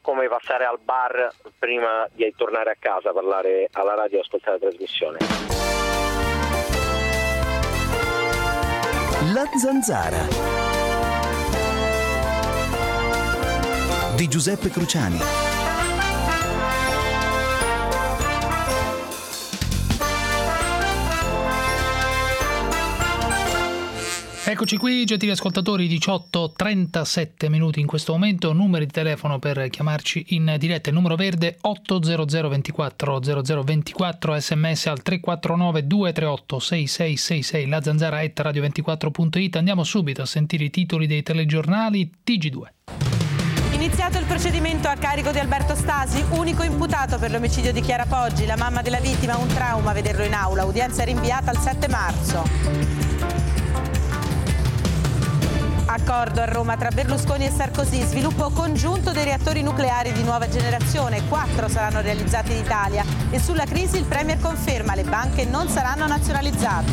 come passare al bar prima di tornare a casa, parlare alla radio e ascoltare la trasmissione. La Zanzara di Giuseppe Cruciani. Eccoci qui, gentili ascoltatori, 18:37 minuti in questo momento. Numeri di telefono per chiamarci in diretta: il numero verde 800 24 0024, sms al 349 238 6666, la zanzara @radio24.it. Andiamo subito a sentire i titoli dei telegiornali TG2. Iniziato il procedimento a carico di Alberto Stasi, unico imputato per l'omicidio di Chiara Poggi. La mamma della vittima, un trauma vederlo in aula. Udienza rinviata al 7 marzo. Accordo a Roma tra Berlusconi e Sarkozy, sviluppo congiunto dei reattori nucleari di nuova generazione, 4 saranno realizzati in Italia. E sulla crisi il Premier conferma: le banche non saranno nazionalizzate.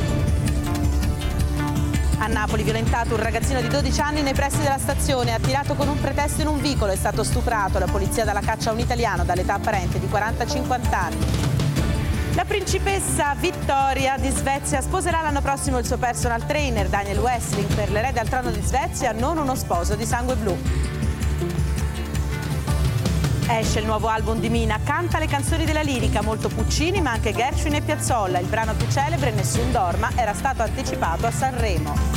A Napoli violentato un ragazzino di 12 anni nei pressi della stazione, attirato con un pretesto in un vicolo, è stato stuprato. La polizia dà la caccia a un italiano dall'età apparente di 40-50 anni. La principessa Vittoria di Svezia sposerà l'anno prossimo il suo personal trainer Daniel Wessling. Per l'erede al trono di Svezia non uno sposo di sangue blu. Esce il nuovo album di Mina, canta le canzoni della lirica, molto Puccini ma anche Gershwin e Piazzolla. Il brano più celebre, Nessun dorma, era stato anticipato a Sanremo.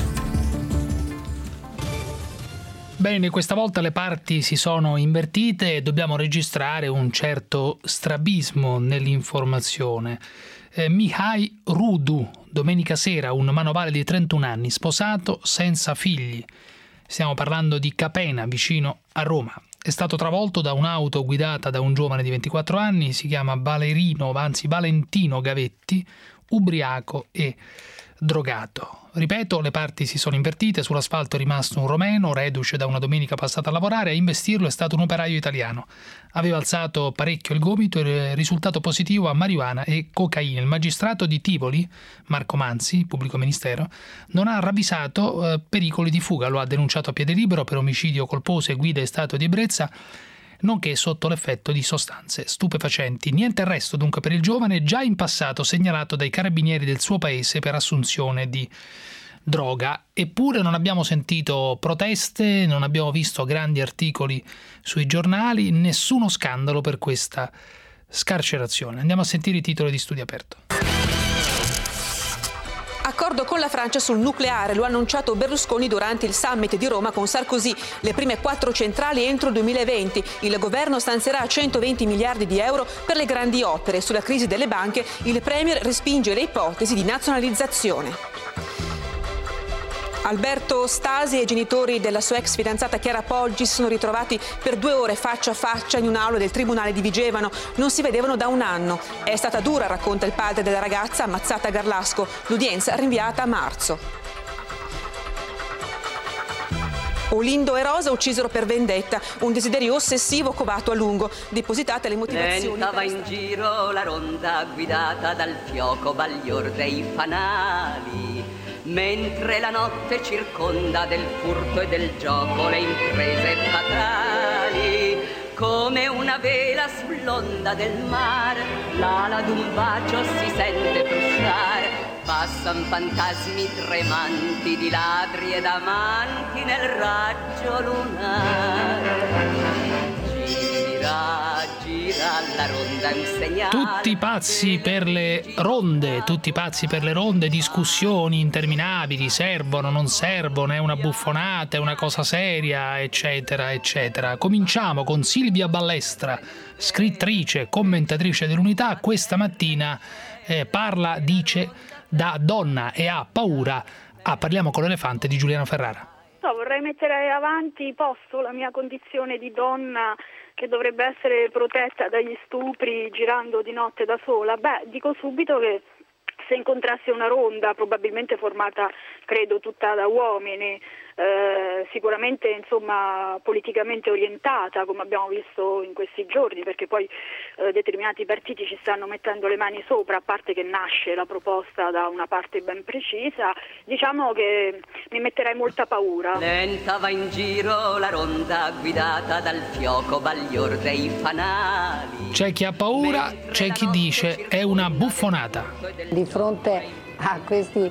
Bene, questa volta le parti si sono invertite e dobbiamo registrare un certo strabismo nell'informazione. Mihai Rudu, domenica sera, un manovale di 31 anni, sposato, senza figli. Stiamo parlando di Capena, vicino a Roma. È stato travolto da un'auto guidata da un giovane di 24 anni, si chiama Valentino Gavetti, ubriaco e drogato. Ripeto, le parti si sono invertite, sull'asfalto è rimasto un romeno, reduce da una domenica passata a lavorare, a investirlo è stato un operaio italiano. Aveva alzato parecchio il gomito e risultato positivo a marijuana e cocaina. Il magistrato di Tivoli, Marco Manzi, pubblico ministero, non ha ravvisato pericoli di fuga, lo ha denunciato a piede libero per omicidio colposo e guida in stato di ebbrezza, nonché sotto l'effetto di sostanze stupefacenti. Niente arresto dunque per il giovane, già in passato segnalato dai carabinieri del suo paese per assunzione di droga. Eppure non abbiamo sentito proteste, non abbiamo visto grandi articoli sui giornali, nessuno scandalo per questa scarcerazione. Andiamo a sentire i titoli di Studio Aperto. Accordo con la Francia sul nucleare, lo ha annunciato Berlusconi durante il summit di Roma con Sarkozy. Le prime 4 centrali entro il 2020. Il governo stanzierà 120 miliardi di euro per le grandi opere. Sulla crisi delle banche, il Premier respinge le ipotesi di nazionalizzazione. Alberto Stasi e i genitori della sua ex fidanzata Chiara Poggi si sono ritrovati per 2 ore faccia a faccia in un'aula del Tribunale di Vigevano. Non si vedevano da un anno. È stata dura, racconta il padre della ragazza, ammazzata a Garlasco. L'udienza rinviata a marzo. Olindo e Rosa uccisero per vendetta, un desiderio ossessivo covato a lungo. Depositate le motivazioni. Lenta va in giro la ronda guidata dal fioco baglior dei fanali. Mentre la notte circonda del furto e del gioco le imprese fatali, come una vela sull'onda del mare, l'ala d'un bacio si sente frusciare. Passan fantasmi tremanti di ladri ed amanti nel raggio lunare. Gira la ronda un segnale. Tutti pazzi per le ronde, discussioni interminabili, servono, non servono, è una buffonata, è una cosa seria, eccetera, eccetera. Cominciamo con Silvia Ballestra, scrittrice, commentatrice dell'Unità. Questa mattina parla, dice, da donna e ha paura. Parliamo con l'elefante di Giuliano Ferrara. Vorrei mettere avanti posto la mia condizione di donna che dovrebbe essere protetta dagli stupri girando di notte da sola. Dico subito che se incontrasse una ronda, probabilmente formata, credo, tutta da uomini, sicuramente insomma politicamente orientata, come abbiamo visto in questi giorni, perché poi determinati partiti ci stanno mettendo le mani sopra, a parte che nasce la proposta da una parte ben precisa, diciamo che mi metterei molta paura. Lenta va in giro la ronda guidata dal fioco baglior dei fanali. C'è chi ha paura, c'è chi dice è una buffonata. Di fronte a questi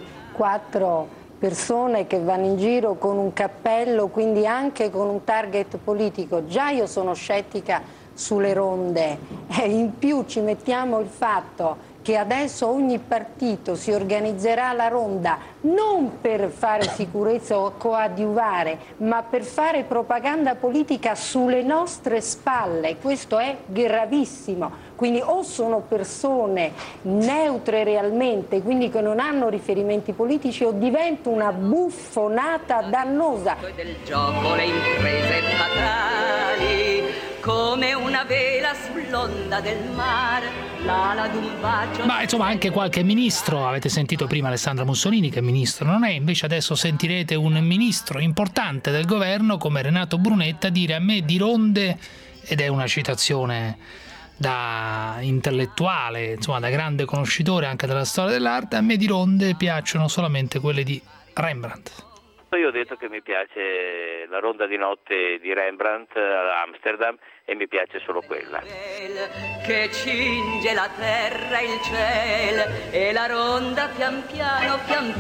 4 persone che vanno in giro con un cappello, quindi anche con un target politico, già io sono scettica sulle ronde, e in più ci mettiamo il fatto che adesso ogni partito si organizzerà la ronda non per fare sicurezza o coadiuvare, ma per fare propaganda politica sulle nostre spalle. Questo è gravissimo. Quindi o sono persone neutre realmente, quindi che non hanno riferimenti politici, o diventa una buffonata dannosa. Del gioco le imprese fatali, come una vela sull'onda del mare, l'ala d'un bacio. Ma insomma anche qualche ministro, avete sentito prima Alessandra Mussolini che ministro non è, invece adesso sentirete un ministro importante del governo come Renato Brunetta dire: a me di ronde, ed è una citazione da intellettuale, insomma da grande conoscitore anche della storia dell'arte, a me di ronde piacciono solamente quelle di Rembrandt. Io ho detto che mi piace la ronda di notte di Rembrandt a Amsterdam e mi piace solo quella. Che cinge la terra e il cielo e la ronda pian piano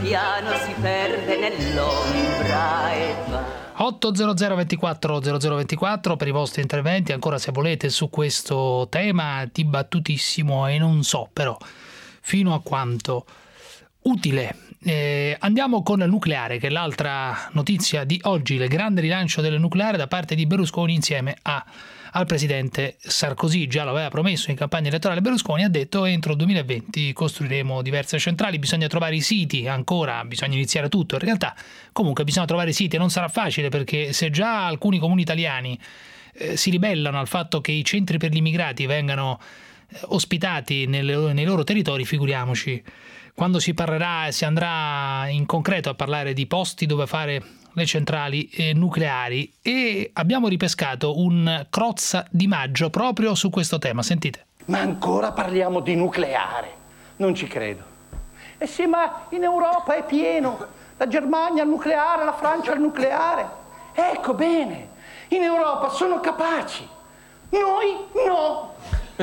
si perde nell'ombra e va. 800 24 0024 per i vostri interventi, ancora se volete, su questo tema dibattutissimo e non so però fino a quanto utile. Andiamo con il nucleare, che è l'altra notizia di oggi, il grande rilancio del nucleare da parte di Berlusconi insieme al presidente Sarkozy. Già lo aveva promesso in campagna elettorale Berlusconi, ha detto entro il 2020 costruiremo diverse centrali, bisogna trovare i siti, ancora bisogna iniziare tutto, in realtà comunque bisogna trovare i siti e non sarà facile, perché se già alcuni comuni italiani si ribellano al fatto che i centri per gli immigrati vengano ospitati nei loro territori, figuriamoci quando si parlerà e si andrà in concreto a parlare di posti dove fare le centrali nucleari. E abbiamo ripescato un Crozza Di Maggio proprio su questo tema, sentite. Ma ancora parliamo di nucleare? Non ci credo. Eh sì, ma in Europa è pieno, la Germania al nucleare, la Francia al nucleare. Ecco bene, in Europa sono capaci, noi no.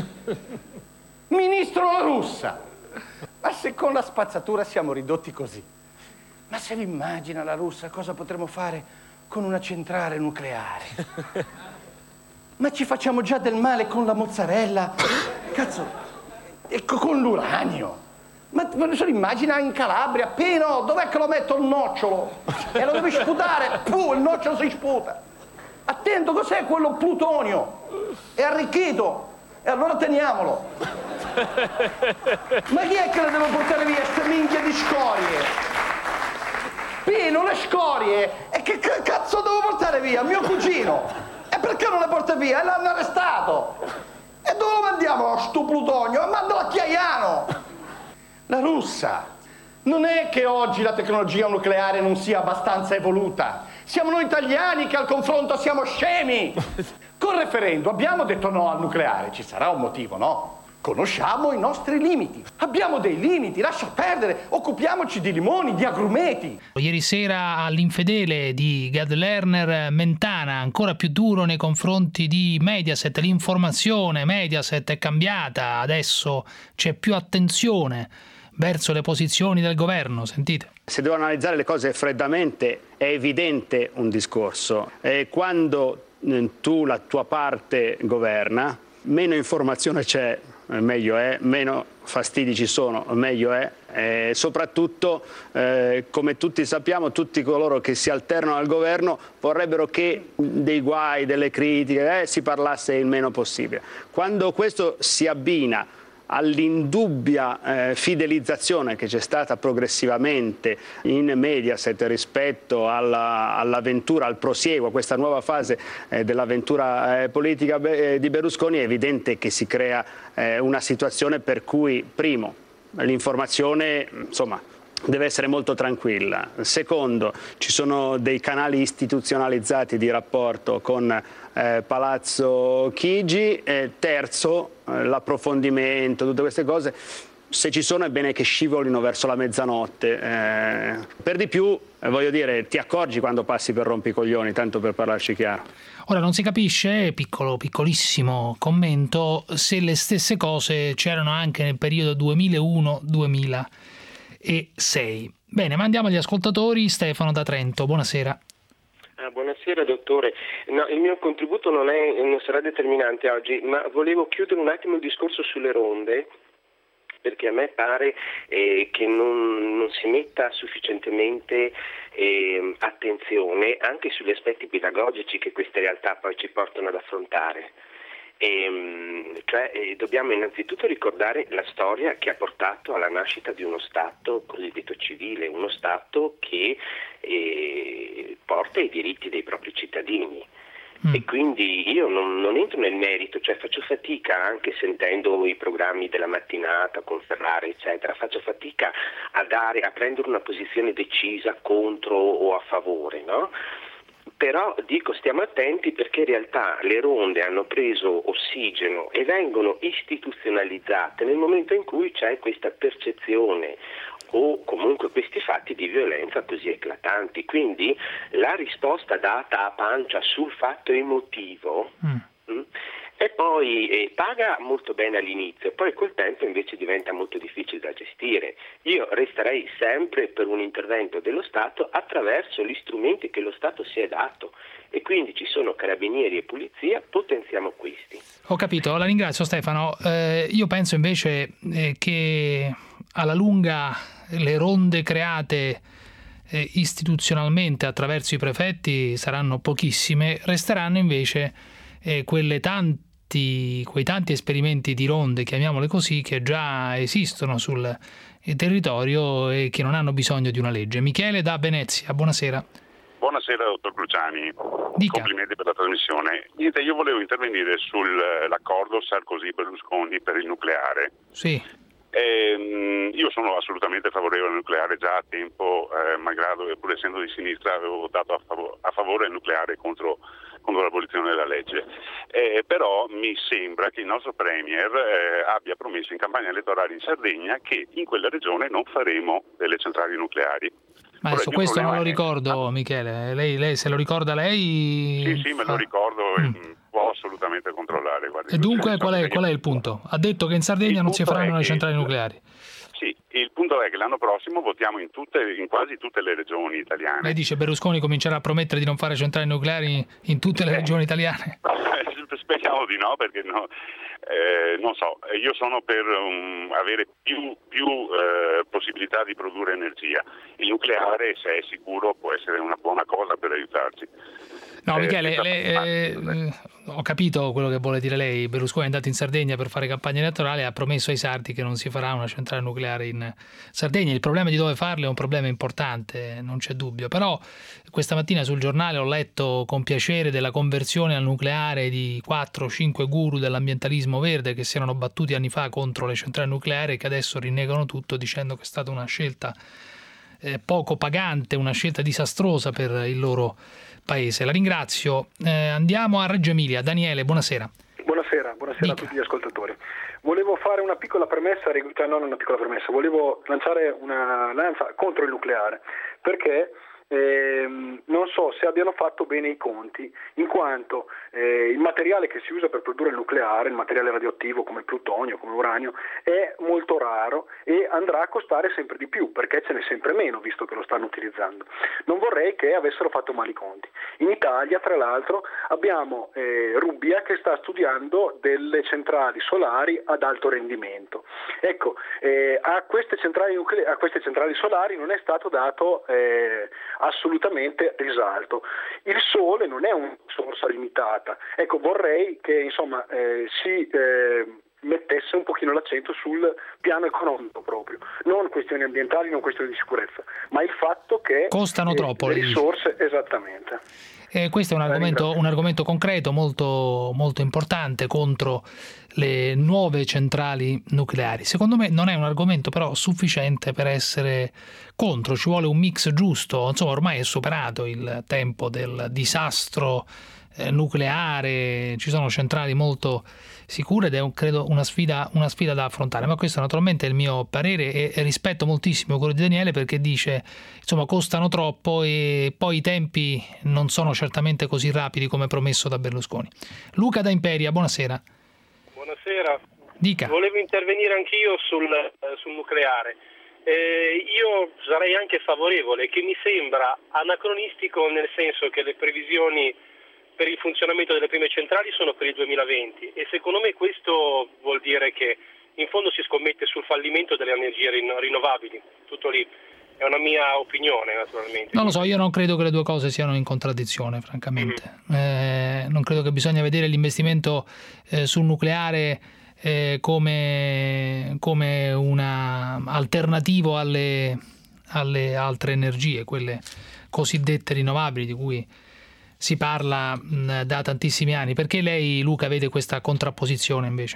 Ministro La Russa, ma se con la spazzatura siamo ridotti così, ma se vi immagina La Russa cosa potremmo fare con una centrale nucleare? Ma ci facciamo già del male con la mozzarella, cazzo, e con l'uranio. Ma se lo immagina in Calabria, Pino, dov'è che lo metto il nocciolo? E lo devi sputare, il nocciolo si sputa. Attento, cos'è quello plutonio? È arricchito. E allora teniamolo. Ma chi è che le deve portare via queste minchia di scorie? Pino, le scorie. E che cazzo devo portare via? Mio cugino. E perché non le porta via? E l'hanno arrestato. E dove lo mandiamo sto plutonio? E mandalo a Chiaiano. La Russa. Non è che oggi la tecnologia nucleare non sia abbastanza evoluta. Siamo noi italiani che al confronto siamo scemi. Col referendum abbiamo detto no al nucleare, ci sarà un motivo, no? Conosciamo i nostri limiti, abbiamo dei limiti, lascia perdere, occupiamoci di limoni, di agrumeti. Ieri sera all'infedele di Gad Lerner, Mentana ancora più duro nei confronti di Mediaset, l'informazione, Mediaset è cambiata, adesso c'è più attenzione verso le posizioni del governo, sentite. Se devo analizzare le cose freddamente è evidente un discorso, quando tu la tua parte governa, meno informazione c'è, meglio è, meno fastidi ci sono, meglio è, soprattutto come tutti sappiamo, tutti coloro che si alternano al governo vorrebbero che dei guai, delle critiche si parlasse il meno possibile. Quando questo si abbina all'indubbia fidelizzazione che c'è stata progressivamente in Mediaset rispetto all'avventura, al prosieguo, a questa nuova fase dell'avventura politica di Berlusconi, è evidente che si crea una situazione per cui, primo, l'informazione, insomma, deve essere molto tranquilla. Secondo, ci sono dei canali istituzionalizzati di rapporto con Palazzo Chigi. Terzo, l'approfondimento, tutte queste cose, se ci sono è bene che scivolino verso la mezzanotte. Per di più, voglio dire, ti accorgi quando passi per rompicoglioni, tanto per parlarci chiaro. Ora non si capisce, piccolissimo commento, se le stesse cose c'erano anche nel periodo 2001-2006. Bene, ma andiamo agli ascoltatori. Stefano da Trento, buonasera. Buonasera dottore, no, il mio contributo non sarà determinante oggi, ma volevo chiudere un attimo il discorso sulle ronde, perché a me pare che non si metta sufficientemente attenzione anche sugli aspetti pedagogici che queste realtà poi ci portano ad affrontare. Dobbiamo innanzitutto ricordare la storia che ha portato alla nascita di uno Stato cosiddetto civile, uno Stato che porta i diritti dei propri cittadini. E quindi io non entro nel merito, cioè faccio fatica, anche sentendo i programmi della mattinata con Ferrari eccetera, faccio fatica a prendere una posizione decisa contro o a favore, no? Però dico, stiamo attenti, perché in realtà le ronde hanno preso ossigeno e vengono istituzionalizzate nel momento in cui c'è questa percezione o comunque questi fatti di violenza così eclatanti. Quindi la risposta data a pancia sul fatto emotivo e poi paga molto bene all'inizio, poi col tempo invece diventa molto difficile da gestire. Io resterei sempre per un intervento dello Stato attraverso gli strumenti che lo Stato si è dato, e quindi ci sono carabinieri e polizia, potenziamo questi. Ho capito, la ringrazio Stefano. Io penso invece che alla lunga le ronde create istituzionalmente attraverso i prefetti saranno pochissime, resteranno invece quei tanti esperimenti di ronde, chiamiamole così, che già esistono sul territorio e che non hanno bisogno di una legge. Michele da Venezia, buonasera. Buonasera dottor Cruciani, Dica. Complimenti per la trasmissione. Niente, io volevo intervenire sull'accordo Sarkozy-Berlusconi per il nucleare. Sì. Io sono assolutamente favorevole al nucleare già a tempo, malgrado che pur essendo di sinistra avevo votato a favore del nucleare contro l'abolizione della legge. Però mi sembra che il nostro Premier abbia promesso in campagna elettorale in Sardegna che in quella regione non faremo delle centrali nucleari. Ma adesso questo non lo ricordo, Michele. Lei se lo ricorda lei? Sì, me lo ricordo. Può assolutamente controllare. Guardi, e dunque qual è il punto? Ha detto che in Sardegna non si faranno le centrali nucleari. Sì, il punto è che l'anno prossimo votiamo in quasi tutte le regioni italiane. Lei dice Berlusconi comincerà a promettere di non fare centrali nucleari in tutte le regioni italiane? Speriamo di no, perché no, non so, io sono per avere più possibilità di produrre energia. Il nucleare, se è sicuro, può essere una buona cosa per aiutarci. No, Michele, ho capito quello che vuole dire lei. Berlusconi è andato in Sardegna per fare campagna elettorale e ha promesso ai sardi che non si farà una centrale nucleare in Sardegna. Il problema di dove farle è un problema importante, non c'è dubbio. Però questa mattina sul giornale ho letto con piacere della conversione al nucleare di 4-5 guru dell'ambientalismo verde che si erano battuti anni fa contro le centrali nucleari e che adesso rinnegano tutto dicendo che è stata una scelta poco pagante, una scelta disastrosa per il loro paese. La ringrazio. Andiamo a Reggio Emilia. Daniele, buonasera. Buonasera a tutti gli ascoltatori. Volevo fare una piccola premessa, volevo lanciare una lanza contro il nucleare, perché non so se abbiano fatto bene i conti, in quanto il materiale che si usa per produrre il nucleare, il materiale radioattivo come plutonio, come uranio, è molto raro e andrà a costare sempre di più, perché ce n'è sempre meno visto che lo stanno utilizzando. Non vorrei che avessero fatto male i conti. In Italia, tra l'altro, abbiamo Rubbia che sta studiando delle centrali solari ad alto rendimento. Ecco, a queste centrali solari non è stato dato assolutamente risalto. Il sole non è una risorsa limitata. Ecco, vorrei che si mettesse un pochino l'accento sul piano economico proprio, non questioni ambientali, non questioni di sicurezza, ma il fatto che costano troppo le risorse, esattamente. Questo è un argomento concreto molto, molto importante contro le nuove centrali nucleari. Secondo me non è un argomento però sufficiente per essere contro, ci vuole un mix giusto. Insomma, ormai è superato il tempo del disastro nucleare, ci sono centrali molto sicure ed è credo una sfida da affrontare, ma questo naturalmente è il mio parere e rispetto moltissimo quello di Daniele, perché dice insomma costano troppo e poi i tempi non sono certamente così rapidi come promesso da Berlusconi. Luca da Imperia, buonasera. Buonasera. Dica. Volevo intervenire anch'io sul nucleare. Io sarei anche favorevole, che mi sembra anacronistico, nel senso che le previsioni per il funzionamento delle prime centrali sono per il 2020 e secondo me questo vuol dire che in fondo si scommette sul fallimento delle energie rinnovabili, tutto lì. È una mia opinione, naturalmente. Non lo so, io non credo che le due cose siano in contraddizione, francamente. Non credo che bisogna vedere l'investimento sul nucleare come una alternativo alle altre energie, quelle cosiddette rinnovabili di cui si parla da tantissimi anni. Perché lei, Luca, vede questa contrapposizione invece?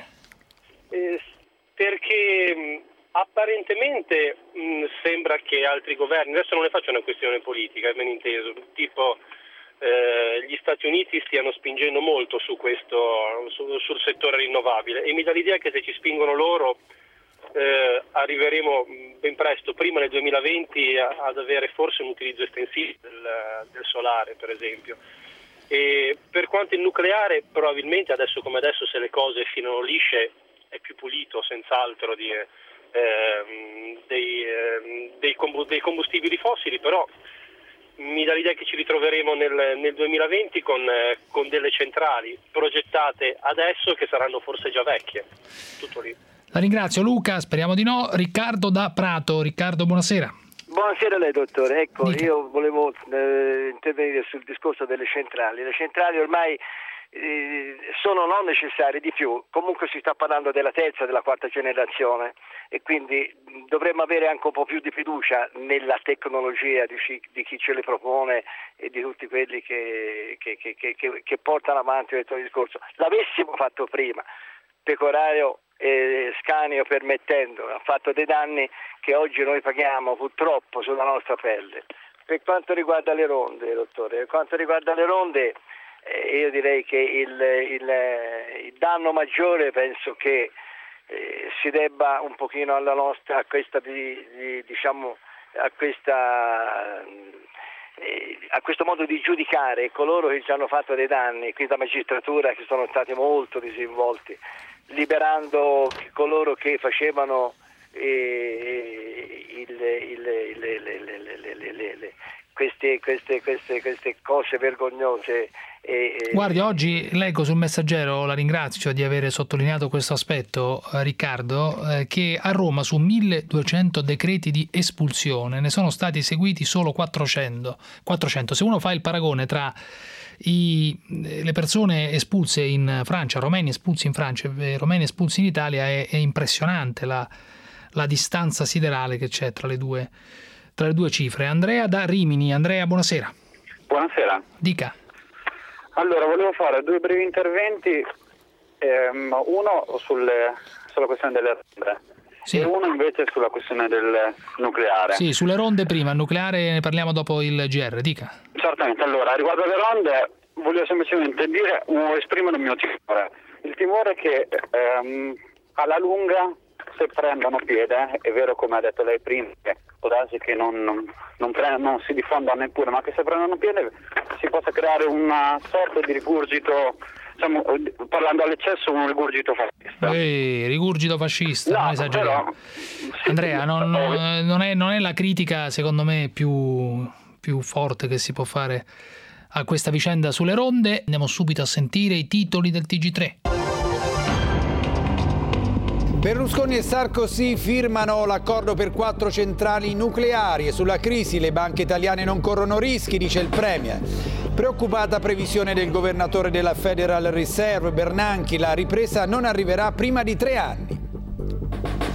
Perché apparentemente sembra che altri governi, adesso non ne faccio una questione politica, è ben inteso, tipo gli Stati Uniti stiano spingendo molto su questo, sul settore rinnovabile, e mi dà l'idea che se ci spingono loro arriveremo ben presto, prima nel 2020, ad avere forse un utilizzo estensivo del solare, per esempio. E per quanto il nucleare, probabilmente adesso come adesso, se le cose filano lisce, è più pulito senz'altro dei combustibili fossili, però mi dà l'idea che ci ritroveremo nel 2020 con delle centrali progettate adesso che saranno forse già vecchie. Tutto lì. La ringrazio Luca, speriamo di no. Riccardo da Prato. Riccardo, buonasera. Buonasera a lei, dottore. Ecco, io volevo intervenire sul discorso delle centrali. Le centrali ormai sono non necessarie di più, comunque si sta parlando della terza e della quarta generazione e quindi dovremmo avere anche un po' più di fiducia nella tecnologia di chi ce le propone e di tutti quelli che portano avanti questo discorso. L'avessimo fatto prima, Pecoraro e Scanio permettendo, ha fatto dei danni che oggi noi paghiamo purtroppo sulla nostra pelle. Per quanto riguarda le ronde, dottore, io direi che il danno maggiore penso che si debba un pochino alla nostra, a questo modo di giudicare coloro che ci hanno fatto dei danni, qui da magistratura che sono stati molto disinvolti, liberando coloro che facevano queste cose vergognose. Guardi, oggi leggo sul Messaggero, la ringrazio di aver sottolineato questo aspetto, Riccardo, che a Roma su 1200 decreti di espulsione ne sono stati eseguiti solo 400. Se uno fa il paragone tra le persone espulse in Francia, romeni espulsi in Francia e romeni espulsi in Italia, è impressionante la distanza siderale che c'è tra le due cifre. Andrea da Rimini. Andrea, buonasera. Buonasera. Dica. Allora, volevo fare due brevi interventi, uno sulla questione delle ronde e uno invece sulla questione del nucleare. Sì, sulle ronde prima, il nucleare ne parliamo dopo il GR, dica. Certamente, allora, riguardo alle ronde voglio semplicemente esprimere il mio timore. Il timore che alla lunga, se prendono piede, è vero come ha detto lei prima, che può darsi che non si diffonda neppure, ma che se prendono piede si possa creare una sorta di rigurgito, diciamo, parlando all'eccesso, un rigurgito fascista. Rigurgito fascista, no, non esageriamo. Andrea, non è la critica secondo me più forte che si può fare a questa vicenda sulle ronde. Andiamo subito a sentire i titoli del TG3. Berlusconi e Sarkozy firmano l'accordo per 4 centrali nucleari e sulla crisi le banche italiane non corrono rischi, dice il Premier. Preoccupata previsione del governatore della Federal Reserve, Bernanke, la ripresa non arriverà prima di 3 anni.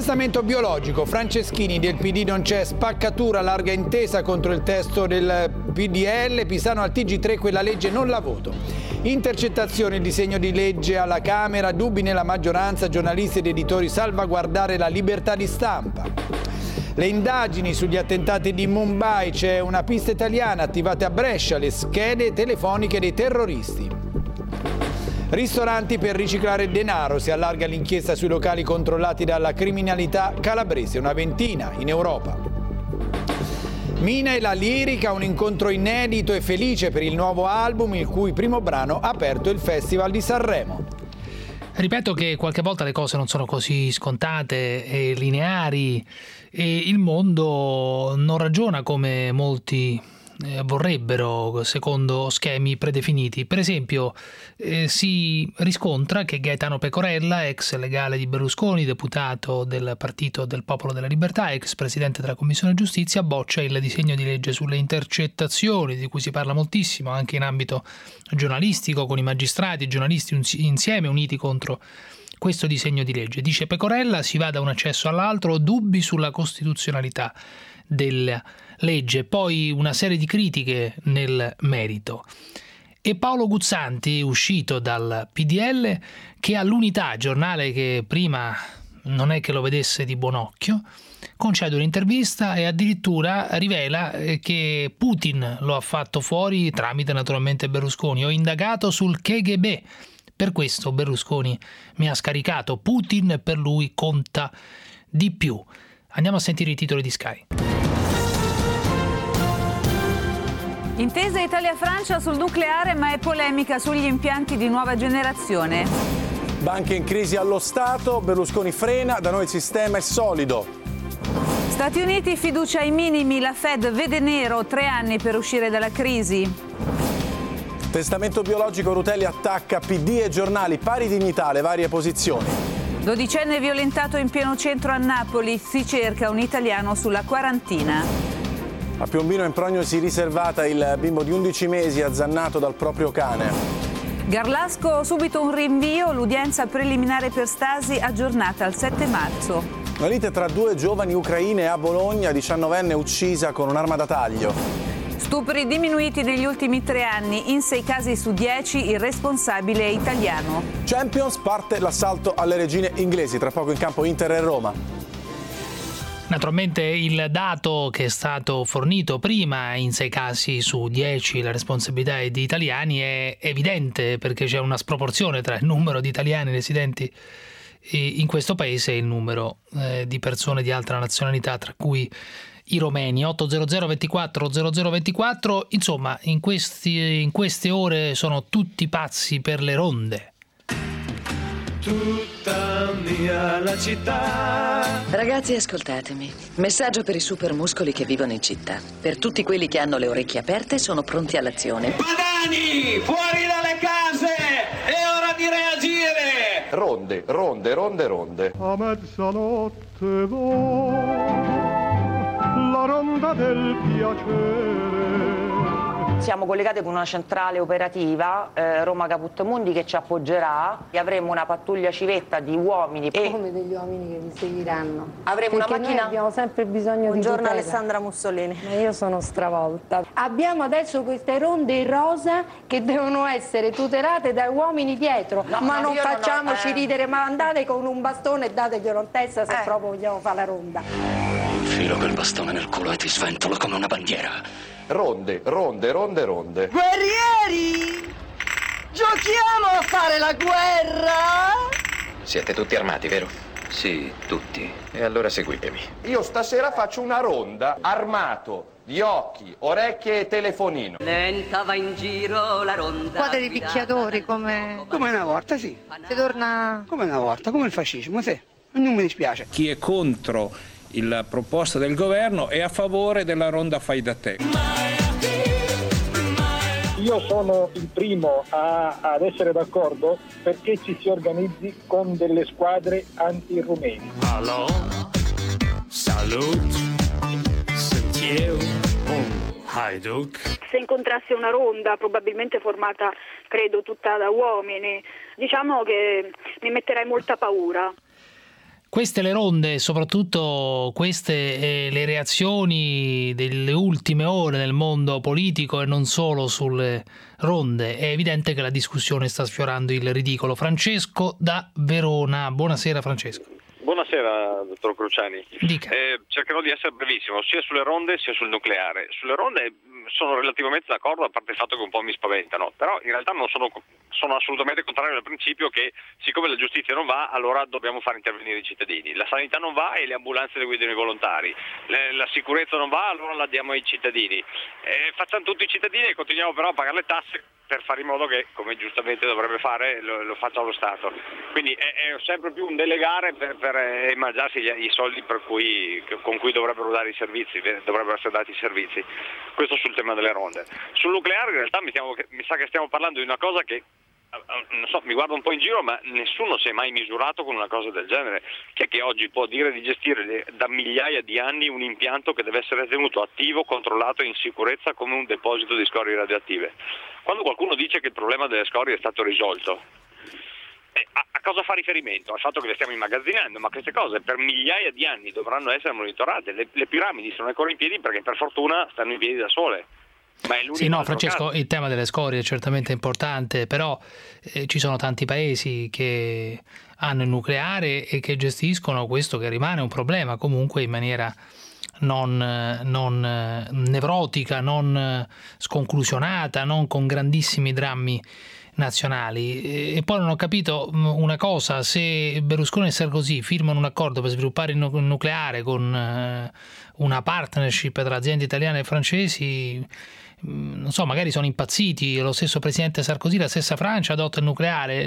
Testamento biologico, Franceschini del PD non c'è, spaccatura, larga intesa contro il testo del PDL, Pisano al TG3, quella legge non la voto. Intercettazione, il disegno di legge alla Camera, dubbi nella maggioranza, giornalisti ed editori, salvaguardare la libertà di stampa. Le indagini sugli attentati di Mumbai, c'è una pista italiana, attivate a Brescia le schede telefoniche dei terroristi. Ristoranti per riciclare denaro, si allarga l'inchiesta sui locali controllati dalla criminalità calabrese, una ventina in Europa. Mina e la lirica, un incontro inedito e felice per il nuovo album, il cui primo brano ha aperto il Festival di Sanremo. Ripeto che qualche volta le cose non sono così scontate e lineari e il mondo non ragiona come molti vorrebbero, secondo schemi predefiniti. Per esempio si riscontra che Gaetano Pecorella, ex legale di Berlusconi, deputato del Partito del Popolo della Libertà, ex presidente della Commissione Giustizia, boccia il disegno di legge sulle intercettazioni, di cui si parla moltissimo anche in ambito giornalistico, con i magistrati e i giornalisti insieme uniti contro questo disegno di legge. Dice Pecorella, si va da un accesso all'altro, dubbi sulla costituzionalità della legge, poi una serie di critiche nel merito. E Paolo Guzzanti, uscito dal PDL, che all'Unità, giornale che prima non è che lo vedesse di buon occhio, concede un'intervista e addirittura rivela che Putin lo ha fatto fuori tramite naturalmente Berlusconi. Ho indagato sul KGB, per questo Berlusconi mi ha scaricato, Putin per lui conta di più. Andiamo a sentire i titoli di Sky. Intesa Italia-Francia sul nucleare, ma è polemica sugli impianti di nuova generazione. Banche in crisi allo Stato, Berlusconi frena, da noi il sistema è solido. Stati Uniti, fiducia ai minimi, la Fed vede nero, 3 anni per uscire dalla crisi. Testamento biologico, Rutelli attacca PD e giornali, pari dignità, le varie posizioni. 12enne violentato in pieno centro a Napoli, si cerca un italiano sulla quarantina. A Piombino in prognosi riservata il bimbo di 11 mesi azzannato dal proprio cane. Garlasco, subito un rinvio, l'udienza preliminare per Stasi aggiornata al 7 marzo. Una lite tra 2 giovani ucraine a Bologna, 19enne uccisa con un'arma da taglio. Stupri diminuiti negli ultimi 3 anni, in 6 casi su 10 il responsabile è italiano. Champions, parte l'assalto alle regine inglesi, tra poco in campo Inter e Roma. Naturalmente il dato che è stato fornito prima, in 6 casi su 10 la responsabilità è di italiani, è evidente perché c'è una sproporzione tra il numero di italiani residenti in questo paese e il numero di persone di altra nazionalità, tra cui i romeni. 800 24 0024. Insomma, in queste ore sono tutti pazzi per le ronde. Tutta mia la città. Ragazzi, ascoltatemi. Messaggio per i super muscoli che vivono in città. Per tutti quelli che hanno le orecchie aperte, sono pronti all'azione. Padani, fuori dalle case! È ora di reagire! Ronde, ronde, ronde, ronde. A mezzanotte la ronda del piacere. Siamo collegati con una centrale operativa, Roma Caput Mundi, che ci appoggerà e avremo una pattuglia civetta di uomini. Come degli uomini che vi seguiranno. Avremo una macchina. Noi abbiamo sempre bisogno di Buongiorno tutela. Alessandra Mussolini. Ma io sono stravolta. Abbiamo adesso queste ronde rosa che devono essere tutelate da uomini dietro. No, ma non facciamoci non ridere, ma andate con un bastone e dateglielo in testa se proprio vogliamo fare la ronda. Infilo quel bastone nel culo e ti sventolo come una bandiera. Ronde, ronde, ronde, ronde. Guerrieri! Giochiamo a fare la guerra! Siete tutti armati, vero? Sì, tutti. E allora seguitemi. Io stasera faccio una ronda armato di occhi, orecchie e telefonino. Lenta va in giro la ronda. Squadra di picchiatori come una volta, sì. Si torna come una volta, come il fascismo, sì. Non mi dispiace. Chi è contro la proposta del governo è a favore della ronda fai da te. Io sono il primo ad essere d'accordo perché ci si organizzi con delle squadre anti-rumeni. Allô, salut, sentiero, Hajduk. Se incontrassi una ronda, probabilmente formata, credo, tutta da uomini, diciamo che mi metterei molta paura. Queste le ronde, soprattutto queste le reazioni delle ultime ore nel mondo politico e non solo sulle ronde, è evidente che la discussione sta sfiorando il ridicolo. Francesco da Verona, buonasera Francesco. Buonasera dottor Cruciani. Cercherò di essere brevissimo sia sulle ronde sia sul nucleare. Sulle ronde sono relativamente d'accordo, a parte il fatto che un po' mi spaventano, però in realtà non sono assolutamente contrario al principio che siccome la giustizia non va, allora dobbiamo far intervenire i cittadini. La sanità non va e le ambulanze le guidano i volontari. La sicurezza non va, allora la diamo ai cittadini. Facciamo tutti i cittadini e continuiamo però a pagare le tasse per fare in modo che, come giustamente dovrebbe fare, lo faccia lo Stato. Quindi è sempre più un delegare per mangiarsi i soldi con cui dovrebbero dare i servizi, dovrebbero essere dati i servizi. Questo sul tema delle ronde. Sul nucleare in realtà mi sa che stiamo parlando di una cosa che non so, mi guardo un po' in giro, ma nessuno si è mai misurato con una cosa del genere. Chi è che oggi può dire di gestire da migliaia di anni un impianto che deve essere tenuto attivo, controllato e in sicurezza come un deposito di scorie radioattive? Quando qualcuno dice che il problema delle scorie è stato risolto, a cosa fa riferimento? Al fatto che le stiamo immagazzinando, ma queste cose per migliaia di anni dovranno essere monitorate. Le piramidi sono ancora in piedi perché per fortuna stanno in piedi da sole. Sì, no, Francesco, caso. Il tema delle scorie è certamente importante, però ci sono tanti paesi che hanno il nucleare e che gestiscono questo, che rimane un problema comunque in maniera non nevrotica, non sconclusionata, non con grandissimi drammi nazionali. E poi non ho capito una cosa: se Berlusconi e Sarkozy firmano un accordo per sviluppare il nucleare con una partnership tra aziende italiane e francesi, non so, magari sono impazziti. Lo stesso presidente Sarkozy, la stessa Francia adotta il nucleare.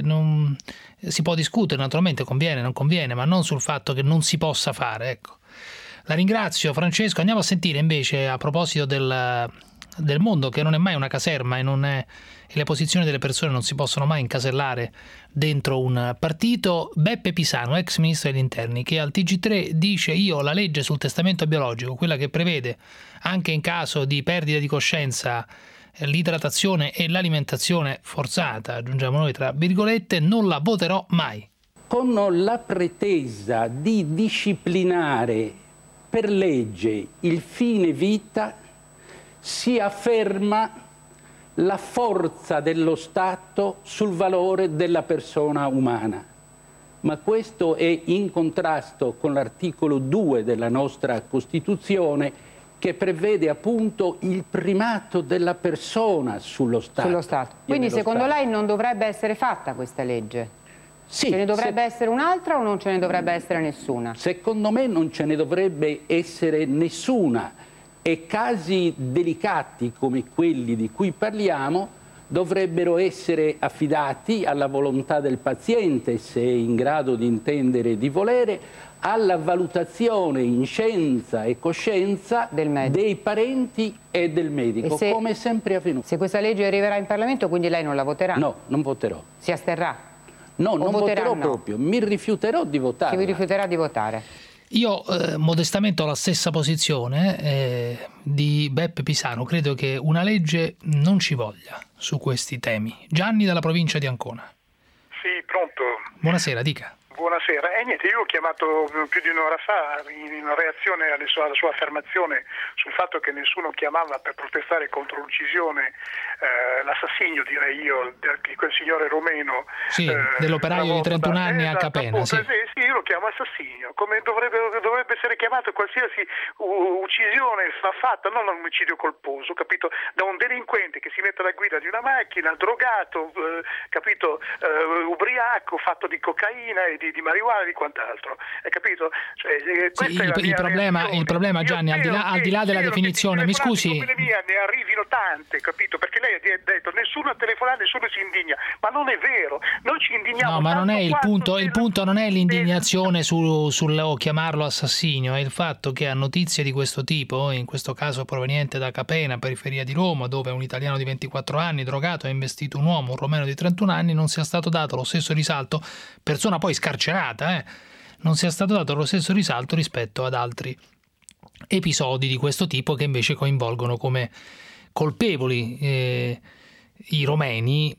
Si può discutere, naturalmente, conviene, non conviene, ma non sul fatto che non si possa fare, ecco. La ringrazio Francesco. Andiamo a sentire invece, a proposito del mondo che non è mai una caserma e le posizioni delle persone non si possono mai incasellare dentro un partito, Beppe Pisano, ex ministro degli interni, che al TG3 dice: io la legge sul testamento biologico, quella che prevede anche in caso di perdita di coscienza l'idratazione e l'alimentazione forzata, aggiungiamo noi tra virgolette, non la voterò mai. Con la pretesa di disciplinare per legge il fine vita si afferma la forza dello Stato sul valore della persona umana. Ma questo è in contrasto con l'articolo 2 della nostra Costituzione, che prevede appunto il primato della persona sullo Stato. Quindi secondo lei non dovrebbe essere fatta questa legge? Sì. Ce ne dovrebbe essere un'altra o non ce ne dovrebbe essere nessuna? Secondo me non ce ne dovrebbe essere nessuna. E casi delicati come quelli di cui parliamo dovrebbero essere affidati alla volontà del paziente, se è in grado di intendere e di volere, alla valutazione in scienza e coscienza dei parenti e del medico, come è sempre avvenuto. Se questa legge arriverà in Parlamento, quindi lei non la voterà? No, non voterò. Si asterrà? No, non voterò proprio, mi rifiuterò di votare. Si rifiuterà di votare? Io modestamente ho la stessa posizione di Beppe Pisano, credo che una legge non ci voglia su questi temi. Gianni dalla provincia di Ancona. Sì, pronto. Buonasera, dica. Buonasera. Niente, io ho chiamato più di un'ora fa in reazione alla sua affermazione sul fatto che nessuno chiamava per protestare contro l'uccisione, l'assassinio, direi io, di quel signore romeno. Sì, dell'operaio di 31 anni a Capena. Sì. Sì, io lo chiamo assassinio, come dovrebbe essere chiamato qualsiasi uccisione fatta, non un omicidio colposo, capito? Da un delinquente che si mette alla guida di una macchina, drogato, capito? Ubriaco, fatto di cocaina e di marijuana e di quant'altro, hai capito? Cioè, sì, il problema Gianni, al di là della definizione, mi scusi, come le mie ne arrivino tante, capito? Perché lei ha detto nessuno telefona, nessuno si indigna, ma non è vero, noi ci indigniamo. No, ma non è il punto non è l'indignazione sul chiamarlo assassinio, è il fatto che a notizie di questo tipo, in questo caso proveniente da Capena, periferia di Roma, dove un italiano di 24 anni drogato ha investito un uomo, un romeno di 31 anni, non sia stato dato lo stesso risalto, persona poi scarcerata, non sia stato dato lo stesso risalto rispetto ad altri episodi di questo tipo che invece coinvolgono come colpevoli i romeni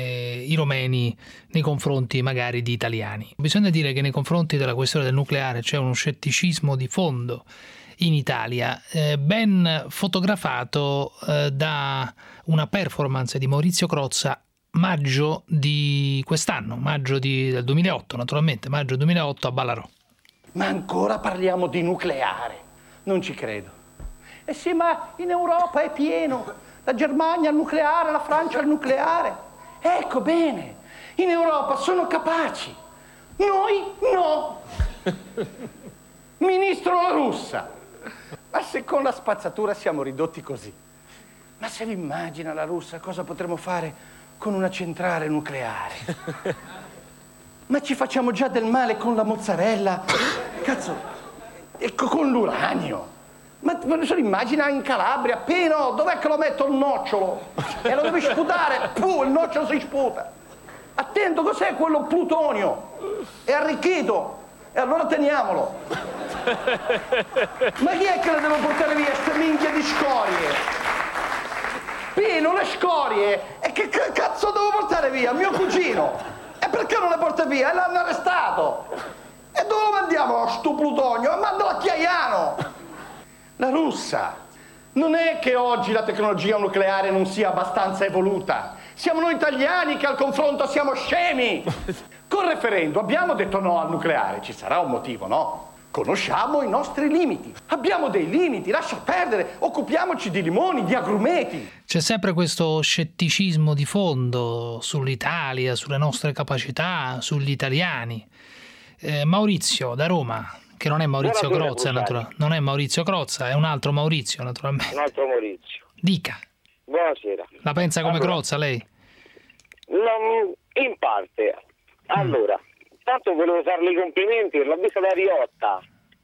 nei confronti magari di italiani. Bisogna dire che nei confronti della questione del nucleare c'è uno scetticismo di fondo in Italia, ben fotografato da una performance di Maurizio Crozza maggio di quest'anno, del 2008 naturalmente, maggio 2008 a Ballarò. Ma ancora parliamo di nucleare? Non ci credo. Eh sì, ma in Europa è pieno. La Germania al nucleare, la Francia al nucleare. Ecco bene, in Europa sono capaci. Noi no. Ministro La Russa. Ma se con la spazzatura siamo ridotti così. Ma se vi immagina La Russa cosa potremmo fare con una centrale nucleare? Ma ci facciamo già del male con la mozzarella, cazzo, e con l'uranio. Ma se lo immagina in Calabria, Pino, dov'è che lo metto il nocciolo? E lo devi sputare, il nocciolo si sputa. Attento, cos'è quello plutonio? È arricchito, e allora teniamolo. Ma chi è che le deve portare via, queste minchie di scorie? Pino, le scorie, e che cazzo devo portare via? Mio cugino. E perché non le porta via? E l'hanno arrestato. E dove lo mandiamo sto plutonio? E mandalo a Chiaiano. La Russa. Non è che oggi la tecnologia nucleare non sia abbastanza evoluta. Siamo noi italiani che al confronto siamo scemi. Col referendum abbiamo detto no al nucleare. Ci sarà un motivo, no? Conosciamo i nostri limiti. Abbiamo dei limiti, lascia perdere. Occupiamoci di limoni, di agrumeti. C'è sempre questo scetticismo di fondo sull'Italia, sulle nostre capacità, sugli italiani. Maurizio da Roma, che non è Maurizio Crozza, non è Maurizio Crozza, è un altro Maurizio naturalmente. Un altro Maurizio. Dica. Buonasera. La pensa come Crozza lei? In parte. Allora, tanto volevo farle i complimenti per la visita da Riotta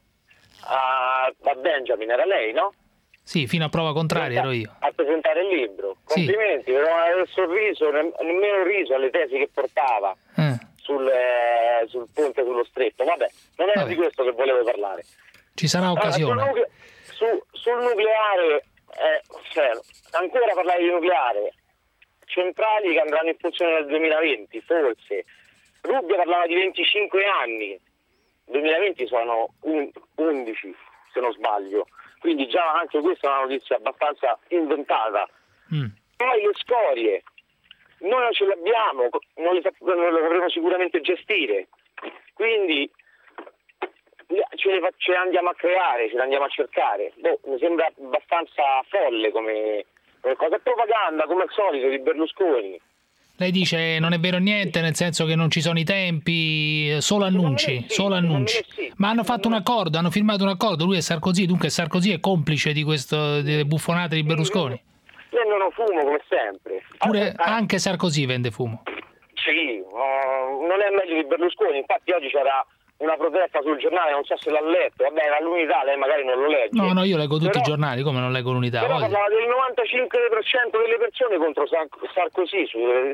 a Benjamin, era lei, no? Sì, fino a prova contraria ero io. A presentare il libro. Complimenti, per non aver sorriso, nemmeno riso alle tesi che portava sul ponte sullo stretto. Vabbè, non era di questo che volevo parlare. Ci sarà occasione. Sul nucleare, ancora parlare di nucleare, centrali che andranno in funzione nel 2020, forse. Rubbia parlava di 25 anni, 2020 sono 11 se non sbaglio, quindi già anche questa è una notizia abbastanza inventata. Poi le scorie, noi non ce le abbiamo, non le sapremo sicuramente gestire, quindi ce le andiamo a creare, ce le andiamo a cercare. Mi sembra abbastanza folle come cosa, è propaganda come al solito di Berlusconi. Lei dice non è vero niente, nel senso che non ci sono i tempi, solo annunci. Ma hanno fatto un accordo, hanno firmato un accordo, lui è Sarkozy, dunque Sarkozy è complice di delle buffonate di Berlusconi. Vendono fumo come sempre. Anche Sarkozy vende fumo. Sì, non è meglio di Berlusconi, infatti oggi c'era una protesta sul giornale, non so se l'ha letto, vabbè era l'Unità, lei magari non lo legge. No, io leggo tutti i giornali, come non leggo l'Unità? Però parlava del 95% delle persone contro Sarkozy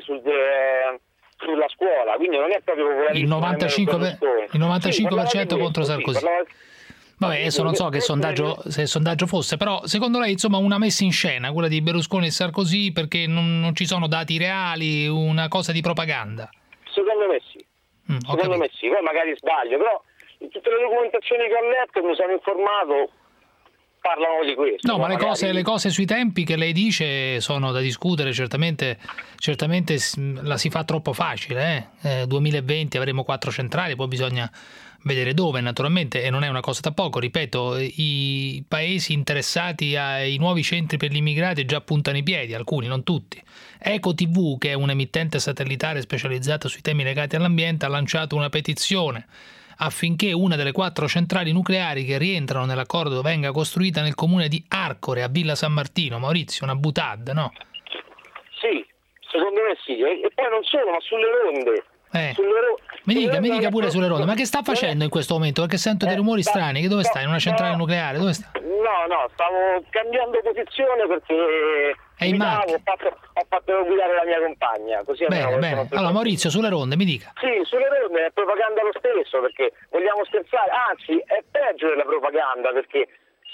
sulla scuola, quindi non è proprio popolarissimo. Il 95% contro Sarkozy. Vabbè, adesso non so se il sondaggio fosse, però secondo lei insomma una messa in scena, quella di Berlusconi e Sarkozy, perché non ci sono dati reali, una cosa di propaganda? Secondo me sì. Secondo me sì, poi magari sbaglio, però in tutte le documentazioni che ho letto mi sono informato, parlano di questo. No, ma le cose sui tempi che lei dice sono da discutere, certamente la si fa troppo facile. 2020 avremo 4 centrali, poi bisogna vedere dove naturalmente, e non è una cosa da poco, ripeto, i paesi interessati ai nuovi centri per gli immigrati già puntano i piedi, alcuni, non tutti. Eco TV, che è un'emittente satellitare specializzata sui temi legati all'ambiente, ha lanciato una petizione affinché una delle 4 centrali nucleari che rientrano nell'accordo venga costruita nel comune di Arcore, a Villa San Martino. Maurizio, una butad, no? Sì, secondo me sì, e poi non solo, ma sulle ronde. Mi dica pure sulle ronde, ma che sta facendo in questo momento? Perché sento dei rumori strani, che dove stai? In una centrale nucleare? Dove sta? No, stavo cambiando posizione perché ho fatto guidare la mia compagna. Così bene. Allora Maurizio, sulle ronde, mi dica. Sì, sulle ronde è propaganda lo stesso, perché vogliamo scherzare, anzi è peggio della propaganda, perché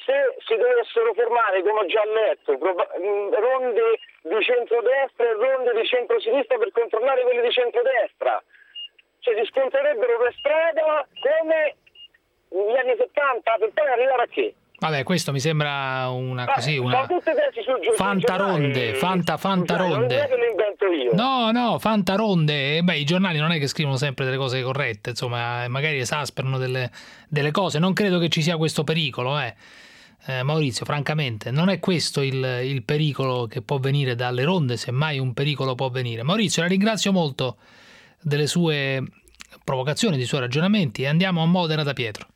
se si dovessero fermare, come ho già letto, ronde di centrodestra e ronde di centrosinistra per controllare quelle di centrodestra, cioè si scontrerebbero per strada come negli anni 70, per poi arrivare a che? Vabbè, questo mi sembra una fantaronde. Non è che lo invento io. No, fantaronde. Beh, i giornali non è che scrivono sempre delle cose corrette, insomma, magari esasperano delle cose. Non credo che ci sia questo pericolo, Maurizio, francamente, non è questo il pericolo che può venire dalle ronde, semmai un pericolo può venire. Maurizio, la ringrazio molto delle sue provocazioni, dei suoi ragionamenti, e andiamo a Modena da Pietro.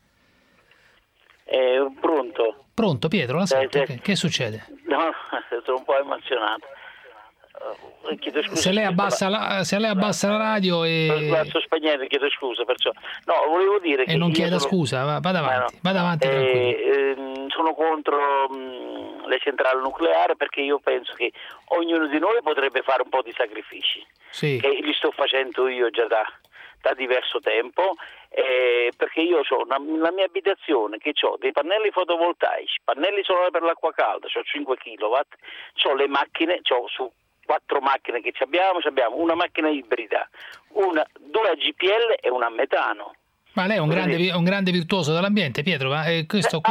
Pronto Pietro, la sento. Che succede? No, sono un po' emozionato. Chiedo scusa, se lei abbassa la radio e la sto spegnendo, chiedo scusa, perciò no, volevo dire che non chieda scusa, vada avanti tranquillo. Sono contro le centrali nucleari, perché io penso che ognuno di noi potrebbe fare un po' di sacrifici, che li sto facendo io già da diverso tempo, perché io ho la mia abitazione che ho dei pannelli fotovoltaici, pannelli solari per l'acqua calda, ho 5 kW, ho le macchine, su 4 macchine che abbiamo una macchina ibrida, 2 a GPL e una a metano. Ma lei è un grande virtuoso dell'ambiente, Pietro, ma questo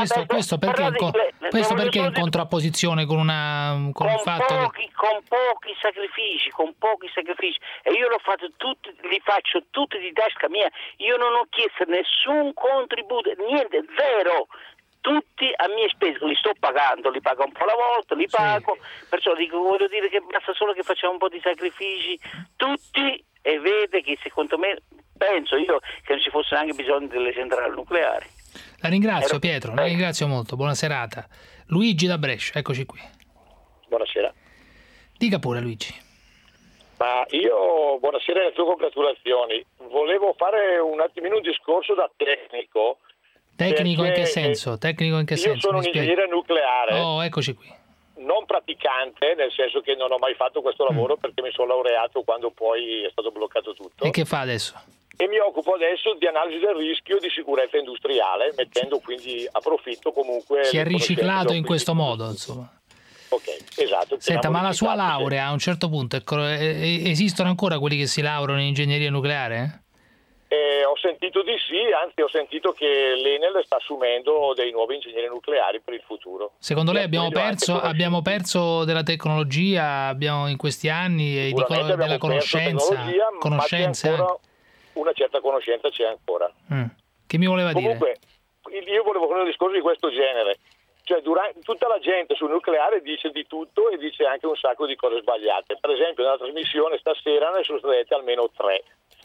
perché in contrapposizione con il fatto con pochi sacrifici, e io li faccio tutti di tasca mia. Io non ho chiesto nessun contributo, niente, zero, tutti a mie spese, li sto pagando, li pago un po' alla volta, li pago, perciò voglio dire che basta solo che facciamo un po' di sacrifici tutti, e vede che secondo me, penso io, che non ci fosse neanche bisogno delle centrali nucleari. La ringrazio Pietro, la ringrazio molto, buona serata. Luigi da Brescia, eccoci qui. Buonasera. Dica pure, Luigi. Ma io, buonasera e le tue congratulazioni. Volevo fare un attimino un discorso da tecnico. Tecnico in che senso? Io sono un ingegnere nucleare. Oh, eccoci qui. Non praticante, nel senso che non ho mai fatto questo lavoro perché mi sono laureato quando poi è stato bloccato tutto. E che fa adesso? E mi occupo adesso di analisi del rischio di sicurezza industriale, mettendo quindi a profitto comunque... Si è riciclato in questo modo, insomma. Ok, esatto. Senta, ma la sua laurea a un certo punto, esistono ancora quelli che si laureano in ingegneria nucleare? Ho sentito di sì, anzi ho sentito che l'Enel sta assumendo dei nuovi ingegneri nucleari per il futuro. Secondo lei abbiamo perso della tecnologia, abbiamo in questi anni della conoscenza? Una certa conoscenza c'è ancora. Che mi voleva dire? Comunque, io volevo fare un discorso di questo genere. Cioè, tutta la gente sul nucleare dice di tutto e dice anche un sacco di cose sbagliate. Per esempio, nella trasmissione stasera ne sono state almeno 3.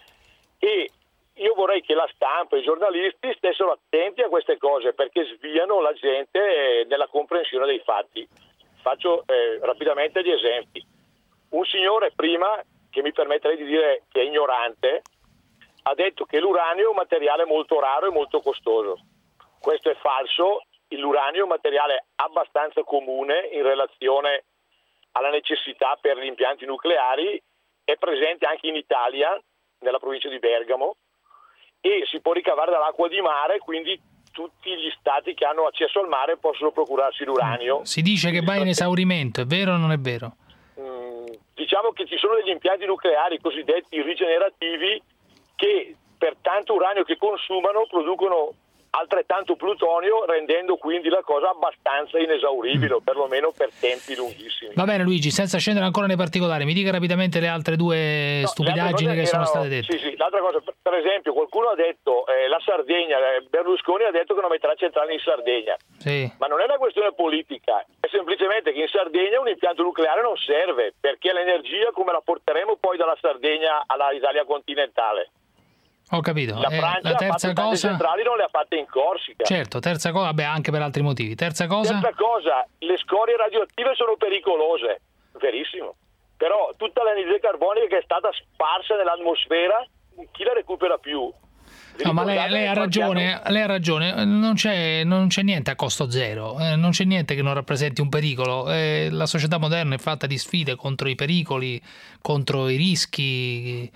E io vorrei che la stampa e i giornalisti stessero attenti a queste cose, perché sviano la gente nella comprensione dei fatti. Faccio rapidamente gli esempi. Un signore prima, che mi permetterei di dire che è ignorante, ha detto che l'uranio è un materiale molto raro e molto costoso. Questo è falso. L'uranio è un materiale abbastanza comune in relazione alla necessità per gli impianti nucleari, è presente anche in Italia, nella provincia di Bergamo, e si può ricavare dall'acqua di mare, quindi tutti gli stati che hanno accesso al mare possono procurarsi l'uranio. Si dice che va in esaurimento, è vero o non è vero? Diciamo che ci sono degli impianti nucleari cosiddetti rigenerativi che per tanto uranio che consumano producono altrettanto plutonio, rendendo quindi la cosa abbastanza inesauribile, perlomeno per tempi lunghissimi. Va bene Luigi, senza scendere ancora nei particolari, mi dica rapidamente le altre due stupidaggini che sono state dette. Sì, l'altra cosa, per esempio, qualcuno ha detto, la Sardegna, Berlusconi ha detto che non metterà centrali in Sardegna, ma non è una questione politica, è semplicemente che in Sardegna un impianto nucleare non serve, perché l'energia come la porteremo poi dalla Sardegna alla Italia continentale? Ho capito. La Francia la terza cosa centrali non le ha fatte in Corsica. Certo, terza cosa, anche per altri motivi. Terza cosa, le scorie radioattive sono pericolose, verissimo. Però tutta l'anidride carbonica che è stata sparsa nell'atmosfera, chi la recupera più? No, ma lei ha ragione, non c'è niente a costo zero, non c'è niente che non rappresenti un pericolo. La società moderna è fatta di sfide contro i pericoli, contro i rischi,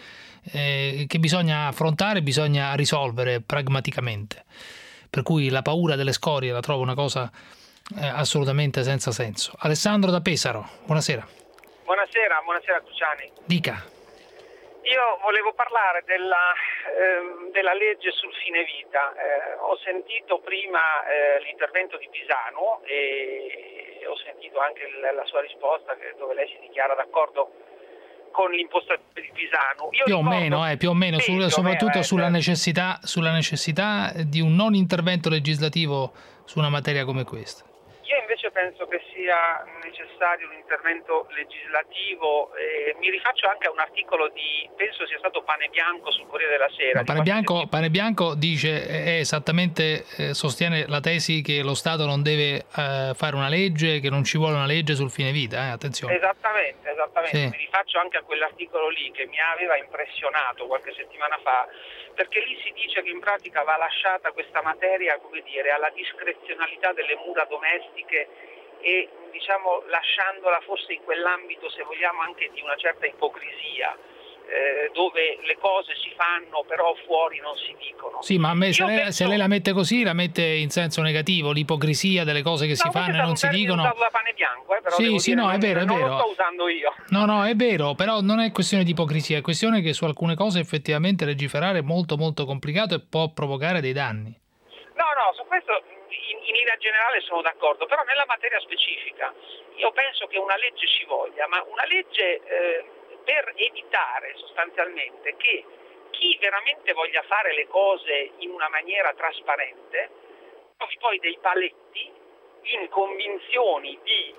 che bisogna affrontare, bisogna risolvere pragmaticamente. Per cui la paura delle scorie la trovo una cosa assolutamente senza senso. Alessandro da Pesaro, buonasera. Buonasera Cruciani. Dica. Io volevo parlare della legge sul fine vita. Ho sentito prima l'intervento di Pisanu e ho sentito anche la sua risposta dove lei si dichiara d'accordo con l'impostazione di Pisanu. Io più o meno, soprattutto sulla necessità di un non intervento legislativo su una materia come questa. Io invece penso che sia necessario un intervento legislativo. Mi rifaccio anche a un articolo penso sia stato Panebianco sul Corriere della Sera. Panebianco dice sostiene la tesi che lo Stato non deve fare una legge, che non ci vuole una legge sul fine vita, attenzione. Esattamente. Sì. Mi rifaccio anche a quell'articolo lì che mi aveva impressionato qualche settimana fa, perché lì si dice che in pratica va lasciata questa materia, come dire, alla discrezionalità delle mura domestiche e diciamo lasciandola forse in quell'ambito, se vogliamo, anche di una certa ipocrisia, dove le cose si fanno però fuori non si dicono. Sì, ma se lei la mette così, la mette in senso negativo, l'ipocrisia delle cose che si fanno e non si dicono. Usato da Panebianco, però è vero. Non lo sto usando io. No, è vero, però non è questione di ipocrisia, è questione che su alcune cose effettivamente legiferare è molto molto complicato e può provocare dei danni. No, su questo in linea generale sono d'accordo, però nella materia specifica io penso che una legge ci voglia, ma una legge per evitare sostanzialmente che chi veramente voglia fare le cose in una maniera trasparente trovi poi dei paletti in convinzioni di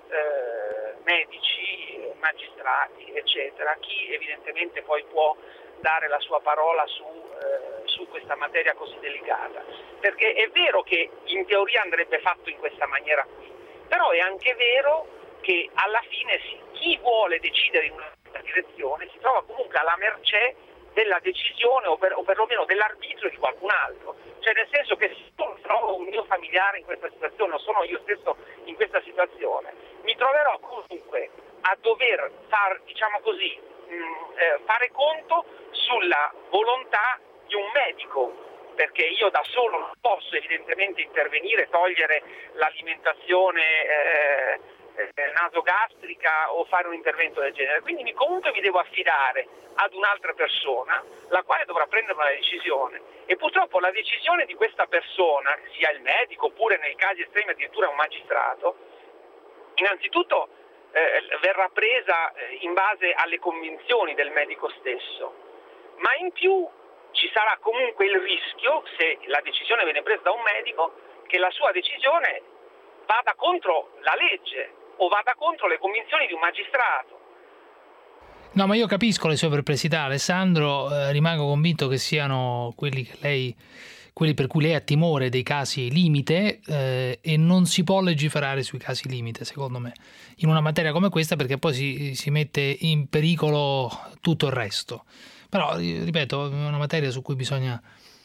medici, magistrati, eccetera, chi evidentemente poi può dare la sua parola su questa materia così delicata. Perché è vero che in teoria andrebbe fatto in questa maniera qui, però è anche vero che alla fine chi vuole decidere in una direzione si trova comunque alla mercé della decisione o perlomeno dell'arbitrio di qualcun altro, cioè nel senso che se io trovo un mio familiare in questa situazione o sono io stesso in questa situazione, mi troverò comunque a dover fare conto sulla volontà di un medico, perché io da solo non posso evidentemente intervenire, togliere l'alimentazione nasogastrica o fare un intervento del genere, quindi comunque mi devo affidare ad un'altra persona la quale dovrà prendere una decisione e purtroppo la decisione di questa persona, sia il medico oppure nei casi estremi addirittura un magistrato, innanzitutto verrà presa in base alle convinzioni del medico stesso, ma in più ci sarà comunque il rischio, se la decisione viene presa da un medico, che la sua decisione vada contro la legge o vada contro le convinzioni di un magistrato. No, ma io capisco le sue perplessità, Alessandro, rimango convinto che siano quelli per cui lei ha timore dei casi limite e non si può legiferare sui casi limite, secondo me, in una materia come questa, perché poi si mette in pericolo tutto il resto. Però, ripeto, è una materia su cui bisogna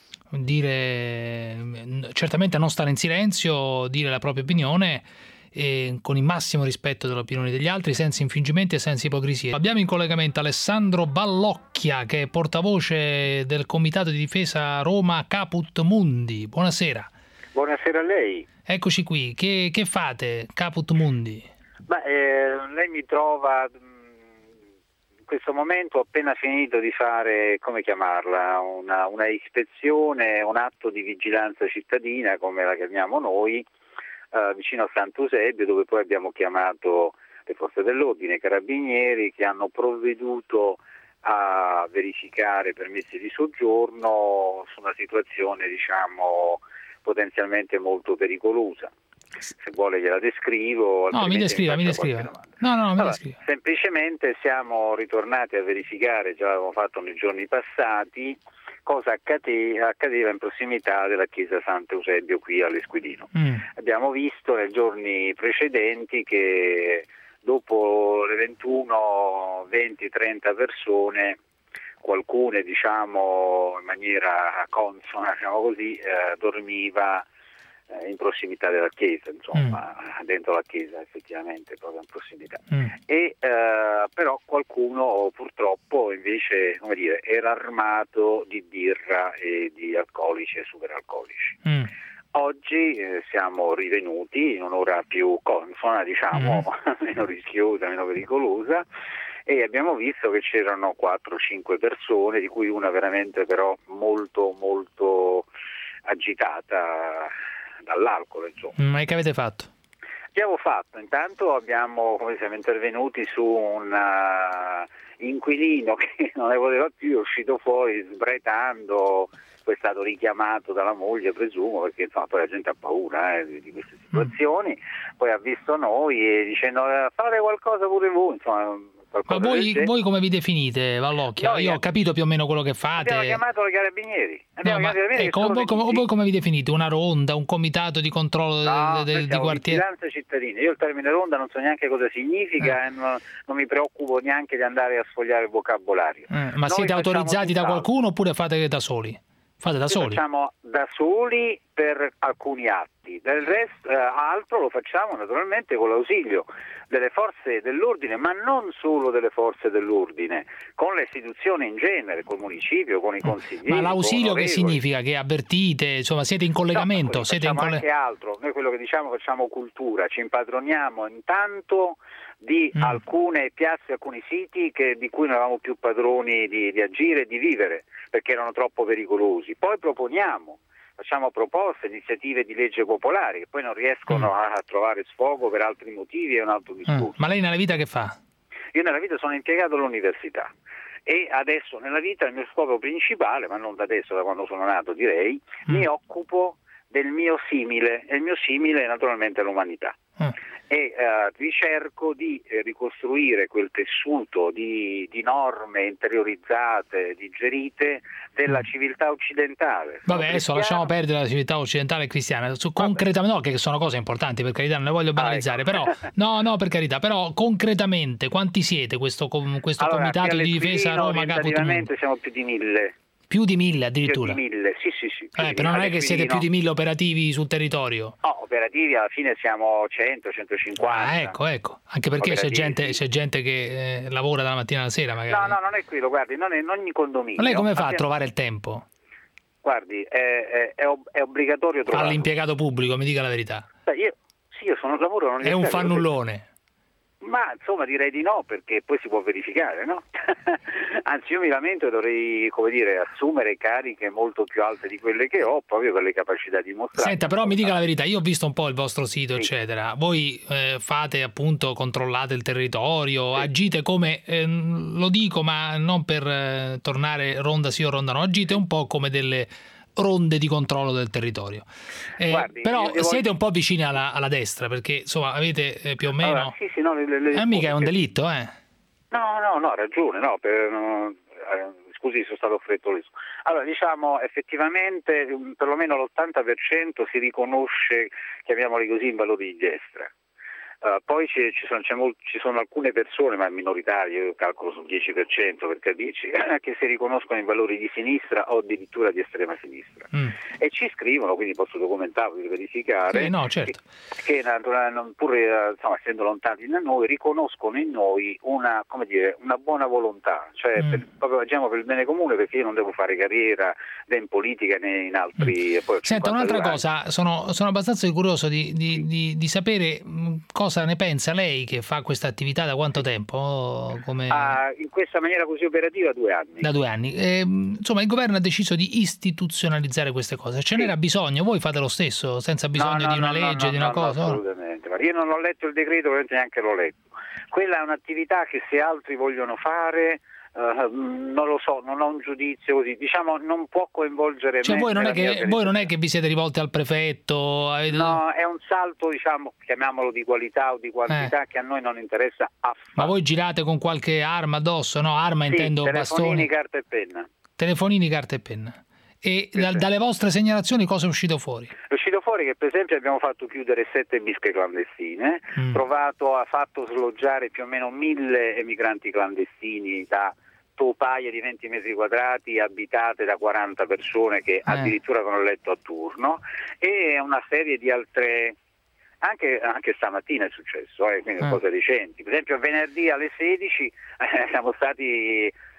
dire, certamente non stare in silenzio, dire la propria opinione e con il massimo rispetto dell'opinione degli altri, senza infingimenti e senza ipocrisie. Abbiamo in collegamento Alessandro Ballocchia, che è portavoce del Comitato di Difesa Roma Caput Mundi. Buonasera. Buonasera a lei. Eccoci qui. Che fate, Caput Mundi? Lei mi trova in questo momento, ho appena finito di fare, come chiamarla, una ispezione, un atto di vigilanza cittadina, come la chiamiamo noi, vicino a Sant'Eusebio, dove poi abbiamo chiamato le forze dell'ordine, i carabinieri, che hanno provveduto a verificare permessi di soggiorno su una situazione, diciamo, potenzialmente molto pericolosa. Se vuole gliela descrivo. No, mi descriva. Semplicemente siamo ritornati a verificare, già l'avevamo fatto nei giorni passati, cosa accadeva in prossimità della chiesa Sant'Eusebio qui all'Esquilino. Abbiamo visto nei giorni precedenti che dopo le 21, 20, 30 persone, qualcune diciamo in maniera consona, diciamo così, dormiva in prossimità della chiesa, insomma, dentro la chiesa effettivamente, proprio in prossimità. E però qualcuno purtroppo invece, come dire, era armato di birra e di alcolici e superalcolici. Oggi siamo rivenuti in un'ora più consona, diciamo, meno rischiosa, meno pericolosa, e abbiamo visto che c'erano 4-5 persone, di cui una veramente però molto molto agitata dall'alcol, insomma. Ma che avete fatto? Intanto siamo intervenuti su un inquilino che non ne poteva più, è uscito fuori sbraitando, poi è stato richiamato dalla moglie, presumo, perché insomma poi la gente ha paura di queste situazioni, poi ha visto noi e dicendo fate qualcosa pure voi, insomma. Ma voi come vi definite, Vallocchia? Io ho capito più o meno quello che fate. Abbiamo chiamato i carabinieri. Voi come vi definite? Una ronda, un comitato di controllo di quartiere? Vigilanza cittadina. Io il termine ronda non so neanche cosa significa e non mi preoccupo neanche di andare a sfogliare il vocabolario. Ma siete autorizzati da qualcuno oppure fate da soli? Fate da soli? Facciamo da soli per alcuni atti, del resto altro lo facciamo naturalmente con l'ausilio delle forze dell'ordine, ma non solo delle forze dell'ordine, con le istituzioni in genere, col municipio, con i consiglieri. Ma l'ausilio che significa? Che avvertite, insomma siete in collegamento? Anche altro, noi quello che diciamo facciamo cultura, ci impadroniamo intanto di alcune piazze, alcuni siti di cui non avevamo più padroni di agire e di vivere, perché erano troppo pericolosi. Poi facciamo proposte, iniziative di legge popolari che poi non riescono a trovare sfogo per altri motivi, è un altro discorso. Ma lei nella vita che fa? Io nella vita sono impiegato all'università e adesso nella vita il mio scopo principale, ma non da adesso, da quando sono nato direi, mi occupo del mio simile, e il mio simile è naturalmente l'umanità. E ricerco di ricostruire quel tessuto di norme interiorizzate, digerite della civiltà occidentale. Vabbè, adesso lasciamo perdere la civiltà occidentale e cristiana. Concretamente, no, che sono cose importanti, per carità, non le voglio banalizzare, però no, per carità, però concretamente quanti siete questo comitato di difesa Roma Caput Mundi? Siamo più di 1000. Più di 1000 addirittura? Più di 1000, sì. Però non è che siete più di 1000 operativi sul territorio? No, operativi alla fine siamo 100, 150. Ecco. Anche perché c'è gente che lavora dalla mattina alla sera magari. No, non è quello, guardi, non è in ogni condominio. Ma lei come fa a trovare il tempo? Guardi, è obbligatorio trovare. All'impiegato pubblico, mi dica la verità. Io lavoro. È un fannullone. Ma insomma direi di no, perché poi si può verificare, no? Anzi, io mi lamento e dovrei, assumere cariche molto più alte di quelle che ho, proprio per le capacità dimostrate. Senta, però mi dica la verità, io ho visto un po' il vostro sito, eccetera. Voi fate appunto, controllate il territorio, agite come, lo dico, ma non per tornare ronda sì o ronda no, agite un po' come delle ronde di controllo del territorio. Guardi, però siete un po' vicini alla destra, perché insomma avete più o meno... mica è un delitto, No, ha ragione, scusi, sono stato frettoloso. Allora, diciamo, effettivamente perlomeno l'80% si riconosce, chiamiamoli così, in valori di destra. Poi ci sono alcune persone, ma minoritarie, io calcolo sul 10% per capirci, che si riconoscono in valori di sinistra o addirittura di estrema sinistra. E ci scrivono, quindi posso documentarlo e verificare, certo. che pur essendo lontani da noi, riconoscono in noi una buona volontà, cioè proprio agiamo per il bene comune, perché io non devo fare carriera né in politica né in altri... Senta, un'altra cosa, sono abbastanza curioso di sapere cosa ne pensa lei, che fa questa attività da quanto tempo? In questa maniera così operativa 2 anni. Da 2 anni. Insomma, il governo ha deciso di istituzionalizzare queste cose. Ce n'era bisogno? Voi fate lo stesso, senza bisogno di una legge, di una cosa? No, assolutamente. Io non ho letto il decreto, neanche l'ho letto. Quella è un'attività che se altri vogliono fare... non lo so, non ho un giudizio così, diciamo, non può coinvolgere me. Voi non è che vi siete rivolti al prefetto? No, è un salto, chiamiamolo di qualità o di quantità, che a noi non interessa affatto. Ma voi girate con qualche arma addosso? No, arma intendo bastoni. Telefonini, carta e penna. E dalle vostre segnalazioni cosa è uscito fuori? È uscito fuori che per esempio abbiamo fatto chiudere 7 bische clandestine, fatto sloggiare più o meno 1000 emigranti clandestini da topaie di 20 metri quadrati abitate da 40 persone che addirittura con il letto a turno, e una serie di altre... Anche stamattina è successo, quindi cose recenti. Per esempio venerdì alle 16 siamo stati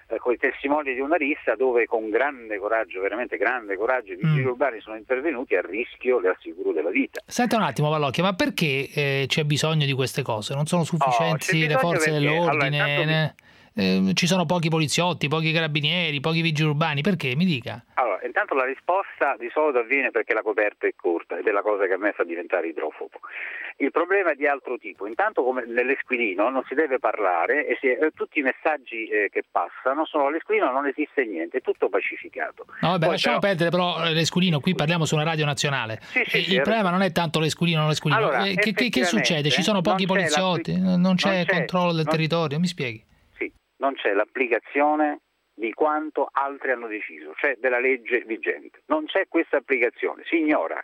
con i testimoni di una rissa dove con grande coraggio, veramente grande coraggio, i vigili urbani sono intervenuti a rischio, le assicuro, della vita. Senta un attimo Vallocchia, ma perché c'è bisogno di queste cose? Non sono sufficienti le forze dell'ordine? Ci sono pochi poliziotti, pochi carabinieri, pochi vigili urbani, perché? Mi dica. Allora, intanto la risposta di solito avviene perché la coperta è corta ed è la cosa che a me fa diventare idrofobo. Il problema è di altro tipo. Intanto, come nell'Esquilino non si deve parlare e tutti i messaggi che passano sono all'Esquilino, non esiste niente, è tutto pacificato. No, vabbè, lasciamo perdere però l'Esquilino, qui parliamo su una radio nazionale. Il problema non è tanto l'Esquilino, non l'Esquilino. Allora, che succede? Ci sono pochi poliziotti, non c'è controllo del territorio, mi spieghi? Non c'è l'applicazione di quanto altri hanno deciso, cioè della legge vigente. Non c'è questa applicazione, si ignora.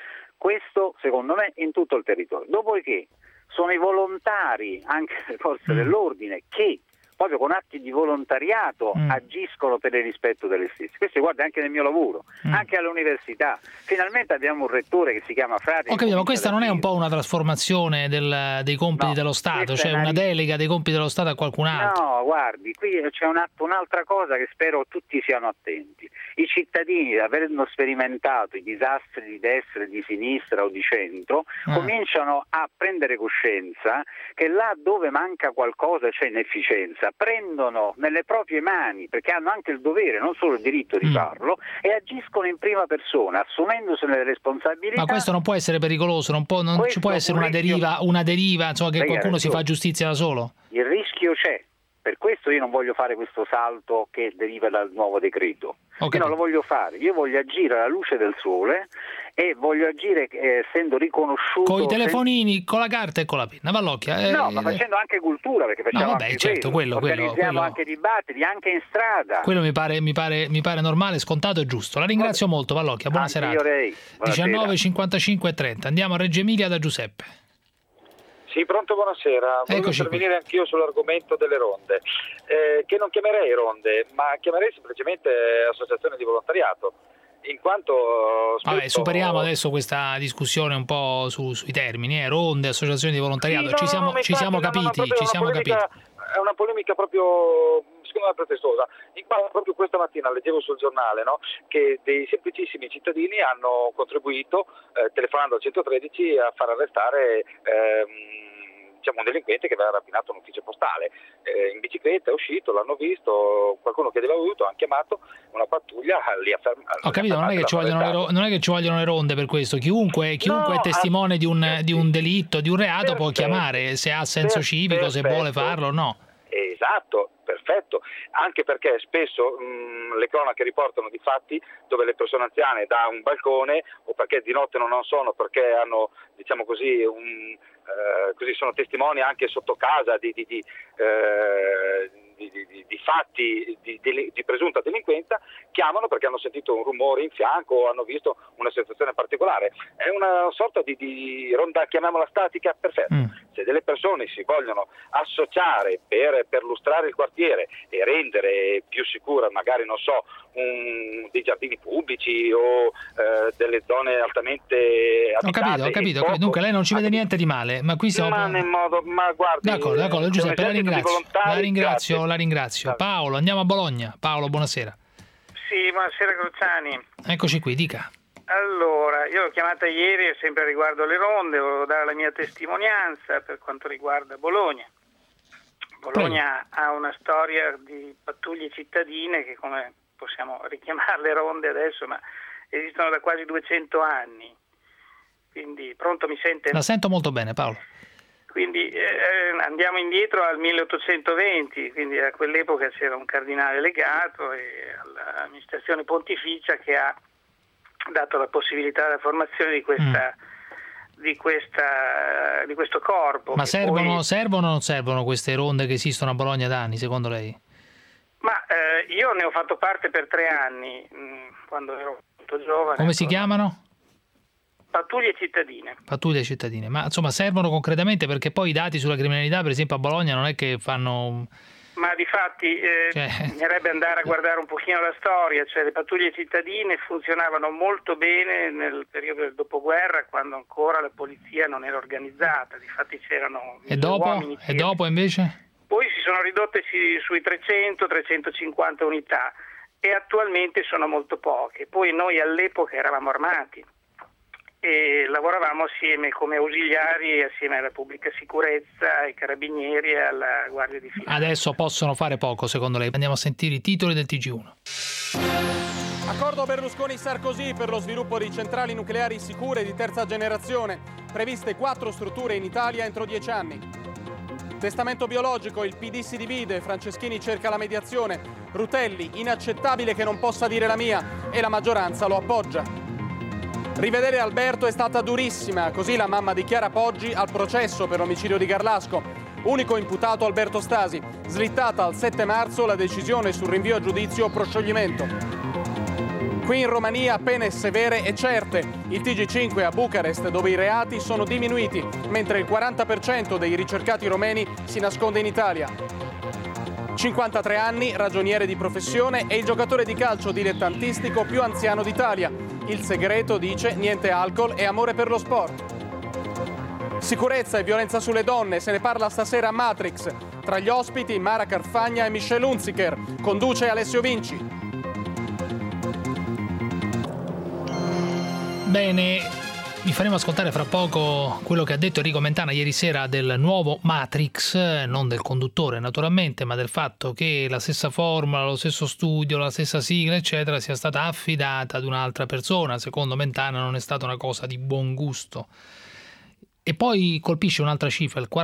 Questo, secondo me, in tutto il territorio. Dopodiché sono i volontari, anche le forze dell'ordine, che proprio con atti di volontariato agiscono per il rispetto delle stesse. Questo guarda anche nel mio lavoro, anche all'università. Finalmente abbiamo un rettore che si chiama Frati. Ho capito, ma questa non è un po' una trasformazione dei compiti dello Stato, cioè una delega dei compiti dello Stato a qualcun altro? No, guardi, qui c'è un'altra cosa che spero tutti siano attenti. I cittadini, avendo sperimentato i disastri di destra, di sinistra o di centro, cominciano a prendere coscienza che là dove manca qualcosa c'è inefficienza, prendono nelle proprie mani, perché hanno anche il dovere, non solo il diritto di farlo, e agiscono in prima persona, assumendosene le responsabilità. Ma questo non può essere pericoloso, non ci può essere una deriva, insomma, che qualcuno si fa giustizia da solo? Il rischio c'è. Per questo io non voglio fare questo salto che deriva dal nuovo decreto. Io non lo voglio fare, io voglio agire alla luce del sole e voglio agire essendo riconosciuto... Con i telefonini, con la carta e con la penna, Vallocchia. No, ma facendo anche cultura, perché facciamo anche certo, quello. Organizziamo anche dibattiti, anche in strada. Quello mi pare normale, scontato e giusto. La ringrazio molto, Vallocchia, buona serata. 19, 55 e 30. Andiamo a Reggio Emilia da Giuseppe. Sì, pronto, buonasera. Volevo intervenire anch'io sull'argomento delle ronde, che non chiamerei ronde, ma chiamerei semplicemente associazione di volontariato, in quanto... Vabbè, superiamo adesso questa discussione un po' sui termini, ronde, associazioni di volontariato, sì, ci siamo capiti. È una polemica proprio, secondo me, pretestuosa. Proprio questa mattina leggevo sul giornale, no, che dei semplicissimi cittadini hanno contribuito, telefonando al 113, a far arrestare un delinquente che aveva rapinato un ufficio postale. In bicicletta è uscito, l'hanno visto, qualcuno chiedeva aiuto, hanno chiamato una pattuglia, li ha fermato. Ho capito, non è che ci vogliono le ronde per questo. Chiunque è testimone di un delitto, di un reato, può chiamare, se ha senso civico, se vuole farlo o no. Esatto, perfetto, anche perché spesso le cronache riportano di fatti dove le persone anziane da un balcone, o perché di notte non sono, perché hanno, diciamo così, così sono testimoni anche sotto casa di fatti di presunta delinquenza, chiamano perché hanno sentito un rumore in fianco o hanno visto una situazione particolare. È una sorta di ronda, chiamiamola statica, perfetto. Se delle persone si vogliono associare per lustrare il quartiere e rendere più sicura, magari dei giardini pubblici o delle zone altamente abitate. Ho capito. Dunque lei non ci vede niente di male, ma qui siamo... Ma guardi... D'accordo, Giuseppe, la ringrazio. Paolo, andiamo a Bologna. Paolo, buonasera. Sì, buonasera Cruciani. Eccoci qui, dica. Allora, io l'ho chiamata ieri sempre riguardo alle ronde, volevo dare la mia testimonianza per quanto riguarda Bologna. Bologna ha una storia di pattuglie cittadine che, come possiamo richiamarle ronde adesso, ma esistono da quasi 200 anni. Quindi, pronto, mi sente? La sento molto bene, Paolo. Quindi andiamo indietro al 1820, quindi a quell'epoca c'era un cardinale legato e all'amministrazione pontificia che ha dato la possibilità della formazione di questo corpo. Ma servono o non servono queste ronde che esistono a Bologna da anni, secondo lei? Ma io ne ho fatto parte per 3 anni, quando ero molto giovane. Come si chiamano? Pattuglie cittadine. Ma insomma servono concretamente, perché poi i dati sulla criminalità, per esempio a Bologna, non è che fanno... Ma difatti bisognerebbe andare a guardare un pochino la storia, cioè le pattuglie cittadine funzionavano molto bene nel periodo del dopoguerra, quando ancora la polizia non era organizzata, difatti c'erano uomini. E dopo invece? poi si sono ridotte sui 300-350 unità e attualmente sono molto poche. Poi noi all'epoca eravamo armati e lavoravamo assieme come ausiliari assieme alla pubblica sicurezza, ai carabinieri e alla guardia di finanza. Adesso possono fare poco secondo lei? Andiamo a sentire i titoli del TG1. Accordo Berlusconi-Sarkozy per lo sviluppo di centrali nucleari sicure di terza generazione, previste 4 strutture in Italia entro 10 anni. Testamento biologico, il PD si divide, Franceschini cerca la mediazione, Rutelli, inaccettabile che non possa dire la mia, e la maggioranza lo appoggia. Rivedere Alberto è stata durissima, così la mamma di Chiara Poggi al processo per l'omicidio di Garlasco. Unico imputato Alberto Stasi, slittata al 7 marzo la decisione sul rinvio a giudizio o proscioglimento. Qui in Romania pene severe e certe. Il TG5 a Bucarest, dove i reati sono diminuiti, mentre il 40% dei ricercati romeni si nasconde in Italia. 53 anni, ragioniere di professione e il giocatore di calcio dilettantistico più anziano d'Italia. Il segreto, dice, niente alcol e amore per lo sport. Sicurezza e violenza sulle donne, se ne parla stasera a Matrix. Tra gli ospiti Mara Carfagna e Michelle Hunziker. Conduce Alessio Vinci. Bene, vi faremo ascoltare fra poco quello che ha detto Enrico Mentana ieri sera del nuovo Matrix, non del conduttore naturalmente, ma del fatto che la stessa formula, lo stesso studio, la stessa sigla eccetera sia stata affidata ad un'altra persona. Secondo Mentana non è stata una cosa di buon gusto. E poi colpisce un'altra cifra, il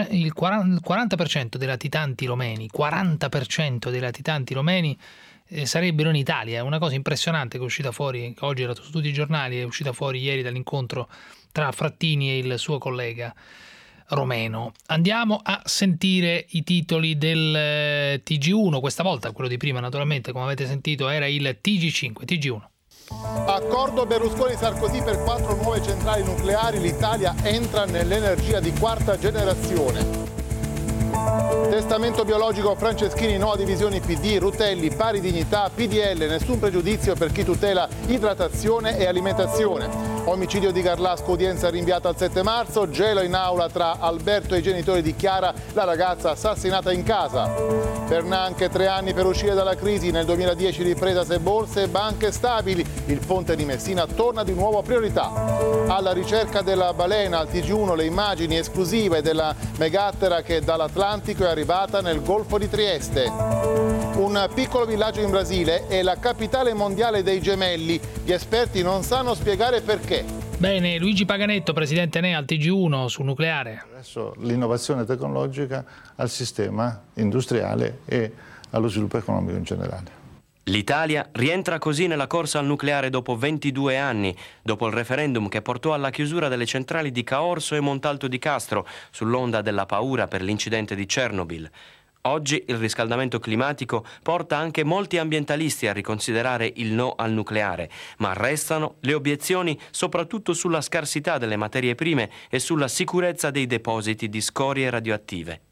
40% dei latitanti romeni, 40% dei latitanti romeni sarebbero in Italia. È una cosa impressionante che è uscita fuori, che oggi era su tutti i giornali, è uscita fuori ieri dall'incontro tra Frattini e il suo collega romeno. Andiamo a sentire i titoli del TG1, questa volta quello di prima naturalmente, come avete sentito, era il TG5, TG1. Accordo Berlusconi-Sarkozy per 4 nuove centrali nucleari, l'Italia entra nell'energia di quarta generazione. Testamento biologico, Franceschini, no a divisioni PD, Rutelli, pari dignità, PDL, nessun pregiudizio per chi tutela idratazione e alimentazione. Omicidio di Garlasco, udienza rinviata al 7 marzo, gelo in aula tra Alberto e i genitori di Chiara, la ragazza assassinata in casa. Per anche 3 anni per uscire dalla crisi, nel 2010 ripresa se borse e banche stabili, il ponte di Messina torna di nuovo a priorità. Alla ricerca della balena, al TG1 le immagini esclusive della megattera che dall'Atlantico è arrivata nel Golfo di Trieste. Un piccolo villaggio in Brasile è la capitale mondiale dei gemelli. Gli esperti non sanno spiegare perché. Bene, Luigi Paganetto, presidente NEA al TG1 sul nucleare. Adesso l'innovazione tecnologica al sistema industriale e allo sviluppo economico in generale. L'Italia rientra così nella corsa al nucleare dopo 22 anni, dopo il referendum che portò alla chiusura delle centrali di Caorso e Montalto di Castro, sull'onda della paura per l'incidente di Chernobyl. Oggi il riscaldamento climatico porta anche molti ambientalisti a riconsiderare il no al nucleare, ma restano le obiezioni soprattutto sulla scarsità delle materie prime e sulla sicurezza dei depositi di scorie radioattive.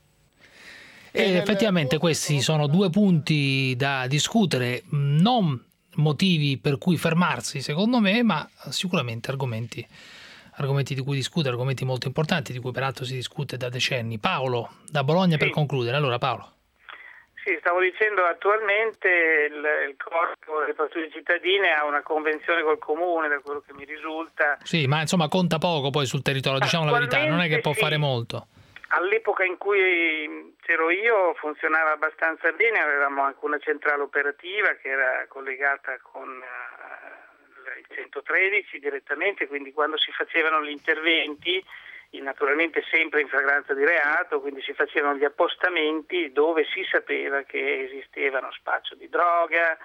Ed effettivamente questi sono 2 punti da discutere, non motivi per cui fermarsi secondo me, ma sicuramente argomenti di cui discutere, argomenti molto importanti di cui peraltro si discute da decenni. Paolo, da Bologna, per concludere. Allora Paolo. Sì, stavo dicendo, attualmente il corpo delle pattuglie cittadine ha una convenzione col comune, da quello che mi risulta. Sì, ma insomma conta poco poi sul territorio, diciamo la verità, non è che può fare molto. All'epoca in cui c'ero io funzionava abbastanza bene, avevamo anche una centrale operativa che era collegata con il 113 direttamente, quindi quando si facevano gli interventi, naturalmente sempre in flagranza di reato, quindi si facevano gli appostamenti dove si sapeva che esistevano spaccio di droga,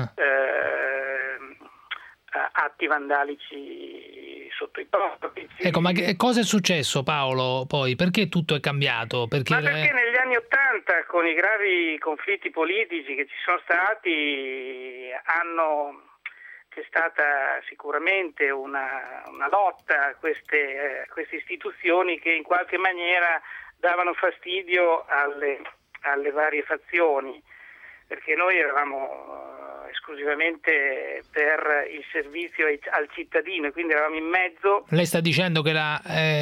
atti vandalici sotto i portici. Ecco, ma cosa è successo, Paolo, poi? Perché tutto è cambiato? Perché negli anni '80, con i gravi conflitti politici che ci sono stati, c'è stata sicuramente una lotta a queste istituzioni che in qualche maniera davano fastidio alle varie fazioni, perché noi eravamo esclusivamente per il servizio al cittadino, e quindi eravamo in mezzo. Lei sta dicendo che la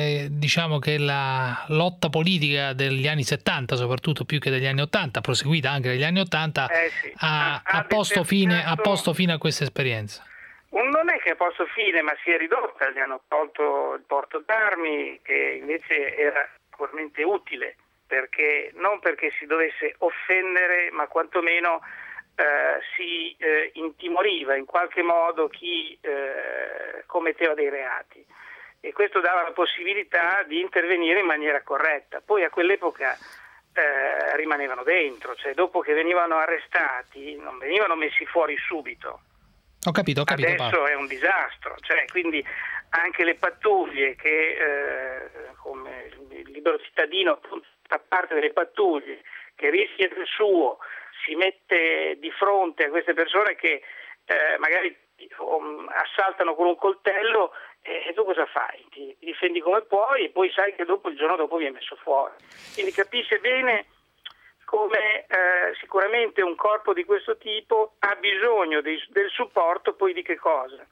lotta politica degli anni 70, soprattutto più che degli anni 80, proseguita anche negli anni 80, ha posto fine a questa esperienza. Non è che ha posto fine, ma si è ridotta, gli hanno tolto il porto d'armi, che invece era sicuramente utile, non perché si dovesse offendere, ma quantomeno si intimoriva in qualche modo chi commetteva dei reati, e questo dava la possibilità di intervenire in maniera corretta. Poi a quell'epoca rimanevano dentro, cioè dopo che venivano arrestati non venivano messi fuori subito. Ho capito. Adesso Paolo. è un disastro, cioè quindi anche le pattuglie che come il libero cittadino fa parte delle pattuglie, che rischia il suo, si mette di fronte a queste persone che magari assaltano con un coltello, e tu cosa fai? Ti difendi come puoi, e poi sai che il giorno dopo viene messo fuori. Quindi capisce bene come sicuramente un corpo di questo tipo ha bisogno del supporto, poi di che cosa?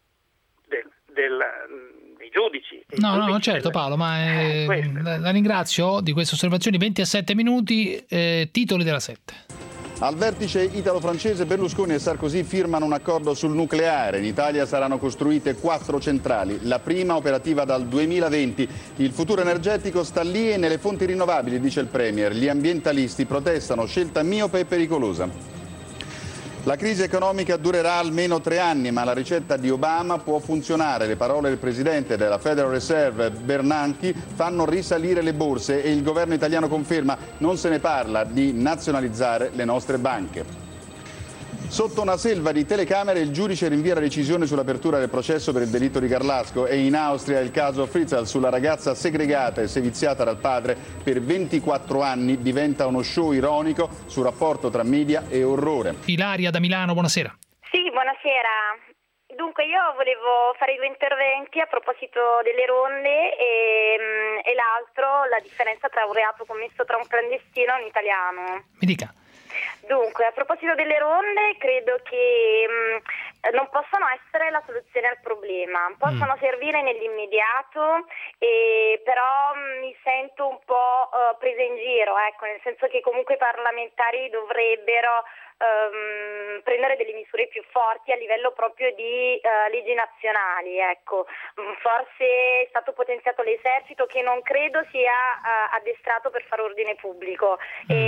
Dei giudici. No, certo Paolo, ma la ringrazio di queste osservazioni. 27 minuti, titoli della 7. Al vertice italo-francese Berlusconi e Sarkozy firmano un accordo sul nucleare. In Italia saranno costruite 4 centrali, la prima operativa dal 2020. Il futuro energetico sta lì e nelle fonti rinnovabili, dice il Premier. Gli ambientalisti protestano, scelta miope e pericolosa. La crisi economica durerà almeno 3 anni, ma la ricetta di Obama può funzionare. Le parole del presidente della Federal Reserve, Bernanke, fanno risalire le borse e il governo italiano conferma: non se ne parla di nazionalizzare le nostre banche. Sotto una selva di telecamere il giudice rinvia la decisione sull'apertura del processo per il delitto di Garlasco, e in Austria il caso Fritzl sulla ragazza segregata e seviziata dal padre per 24 anni diventa uno show ironico sul rapporto tra media e orrore. Ilaria da Milano, buonasera. Sì, buonasera. Dunque io volevo fare 2 interventi a proposito delle ronde e l'altro la differenza tra un reato commesso tra un clandestino e un italiano. Mi dica. Dunque, a proposito delle ronde, credo che non possano essere la soluzione al problema, possono servire nell'immediato, però mi sento un po' presa in giro, nel senso che comunque i parlamentari dovrebbero prendere delle misure più forti a livello proprio di leggi nazionali, ecco. Forse è stato potenziato l'esercito, che non credo sia addestrato per fare ordine pubblico,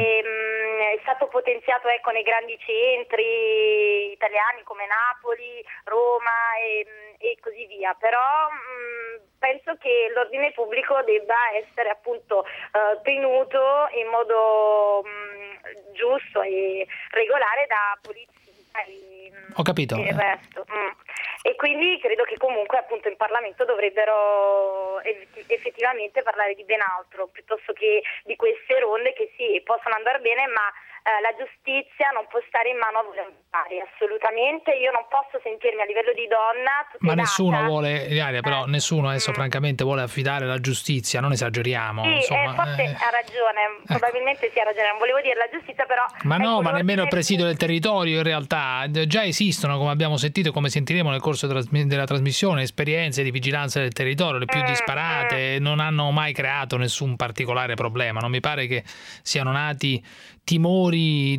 è stato potenziato nei grandi centri italiani come Napoli, Roma e così via, però penso che l'ordine pubblico debba essere appunto tenuto in modo giusto e regolare da polizia Ho capito. e il resto. E quindi credo che comunque appunto in Parlamento dovrebbero effettivamente parlare di ben altro, piuttosto che di queste ronde che sì, possono andare bene, ma la giustizia non può stare in mano a volontari, assolutamente. Io non posso sentirmi a livello di donna tutelata. Ma nessuno vuole, Ilaria, però nessuno adesso francamente vuole affidare la giustizia, non esageriamo. Sì, insomma, forse ha ragione, probabilmente sì, ha ragione, non volevo dire la giustizia, però... Ma no, ma nemmeno il presidio del territorio in realtà. Già esistono, come abbiamo sentito e come sentiremo nel corso della trasmissione, esperienze di vigilanza del territorio, le più disparate, non hanno mai creato nessun particolare problema. Non mi pare che siano nati timori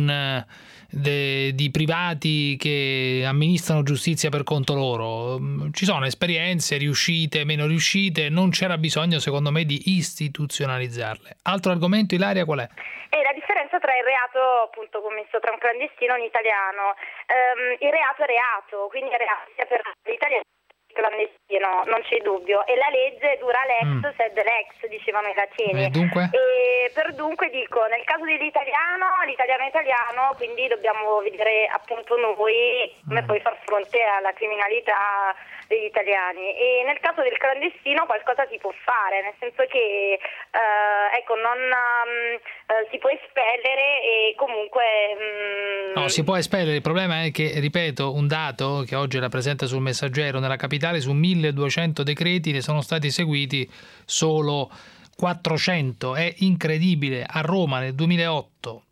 di privati che amministrano giustizia per conto loro. Ci sono esperienze riuscite, meno riuscite, non c'era bisogno secondo me di istituzionalizzarle. Altro argomento, Ilaria, qual è? È la differenza tra il reato appunto commesso tra un clandestino e un italiano. Il reato è reato, quindi è reato sia per l'italiano clandestino, non c'è dubbio, e la legge dura lex sed lex, dicevano i latini. Dunque dico, nel caso dell'italiano, l'italiano è italiano, quindi dobbiamo vedere appunto noi come poi far fronte alla criminalità degli italiani, e nel caso del clandestino qualcosa si può fare, nel senso che non si può espellere e comunque no, si può espellere. Il problema è che, ripeto, un dato che oggi era presente sul Messaggero: nella capitale su 1200 decreti ne sono stati eseguiti solo 400. È incredibile. A Roma nel 2008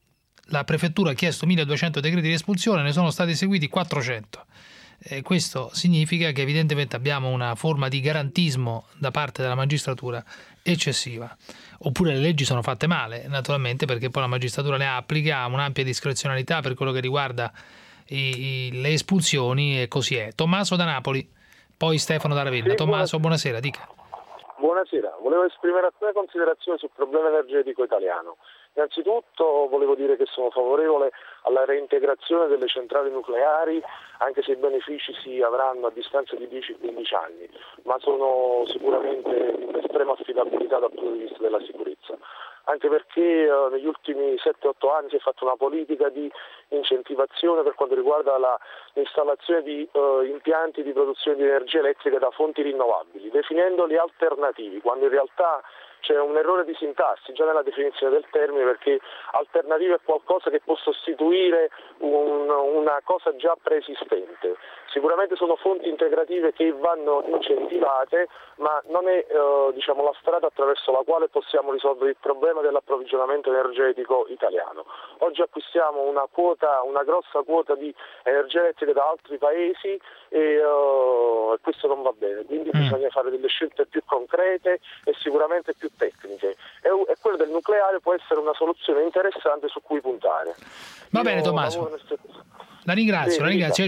la prefettura ha chiesto 1200 decreti di espulsione, ne sono stati eseguiti 400. Questo significa che evidentemente abbiamo una forma di garantismo da parte della magistratura eccessiva. Oppure le leggi sono fatte male, naturalmente, perché poi la magistratura le applica, ha un'ampia discrezionalità per quello che riguarda le espulsioni, e così è. Tommaso da Napoli, poi Stefano da Ravenna. Sì, Tommaso, buonasera, dica. Buonasera, volevo esprimere alcune considerazioni sul problema energetico italiano. Innanzitutto volevo dire che sono favorevole alla reintegrazione delle centrali nucleari, anche se i benefici si avranno a distanza di 10-15 anni, ma sono sicuramente di estrema affidabilità dal punto di vista della sicurezza. Anche perché negli ultimi 7-8 anni si è fatta una politica di incentivazione per quanto riguarda l'installazione di impianti di produzione di energia elettrica da fonti rinnovabili, definendoli alternativi, quando in realtà c'è un errore di sintassi già nella definizione del termine, perché alternativa è qualcosa che può sostituire una cosa già preesistente. Sicuramente sono fonti integrative che vanno incentivate, ma non è la strada attraverso la quale possiamo risolvere il problema dell'approvvigionamento energetico italiano. Oggi acquistiamo una grossa quota di energia elettrica da altri paesi e questo non va bene, quindi bisogna fare delle scelte più concrete e sicuramente più tecniche, e quello del nucleare può essere una soluzione interessante su cui puntare. Va bene, Tommaso, la ringrazio.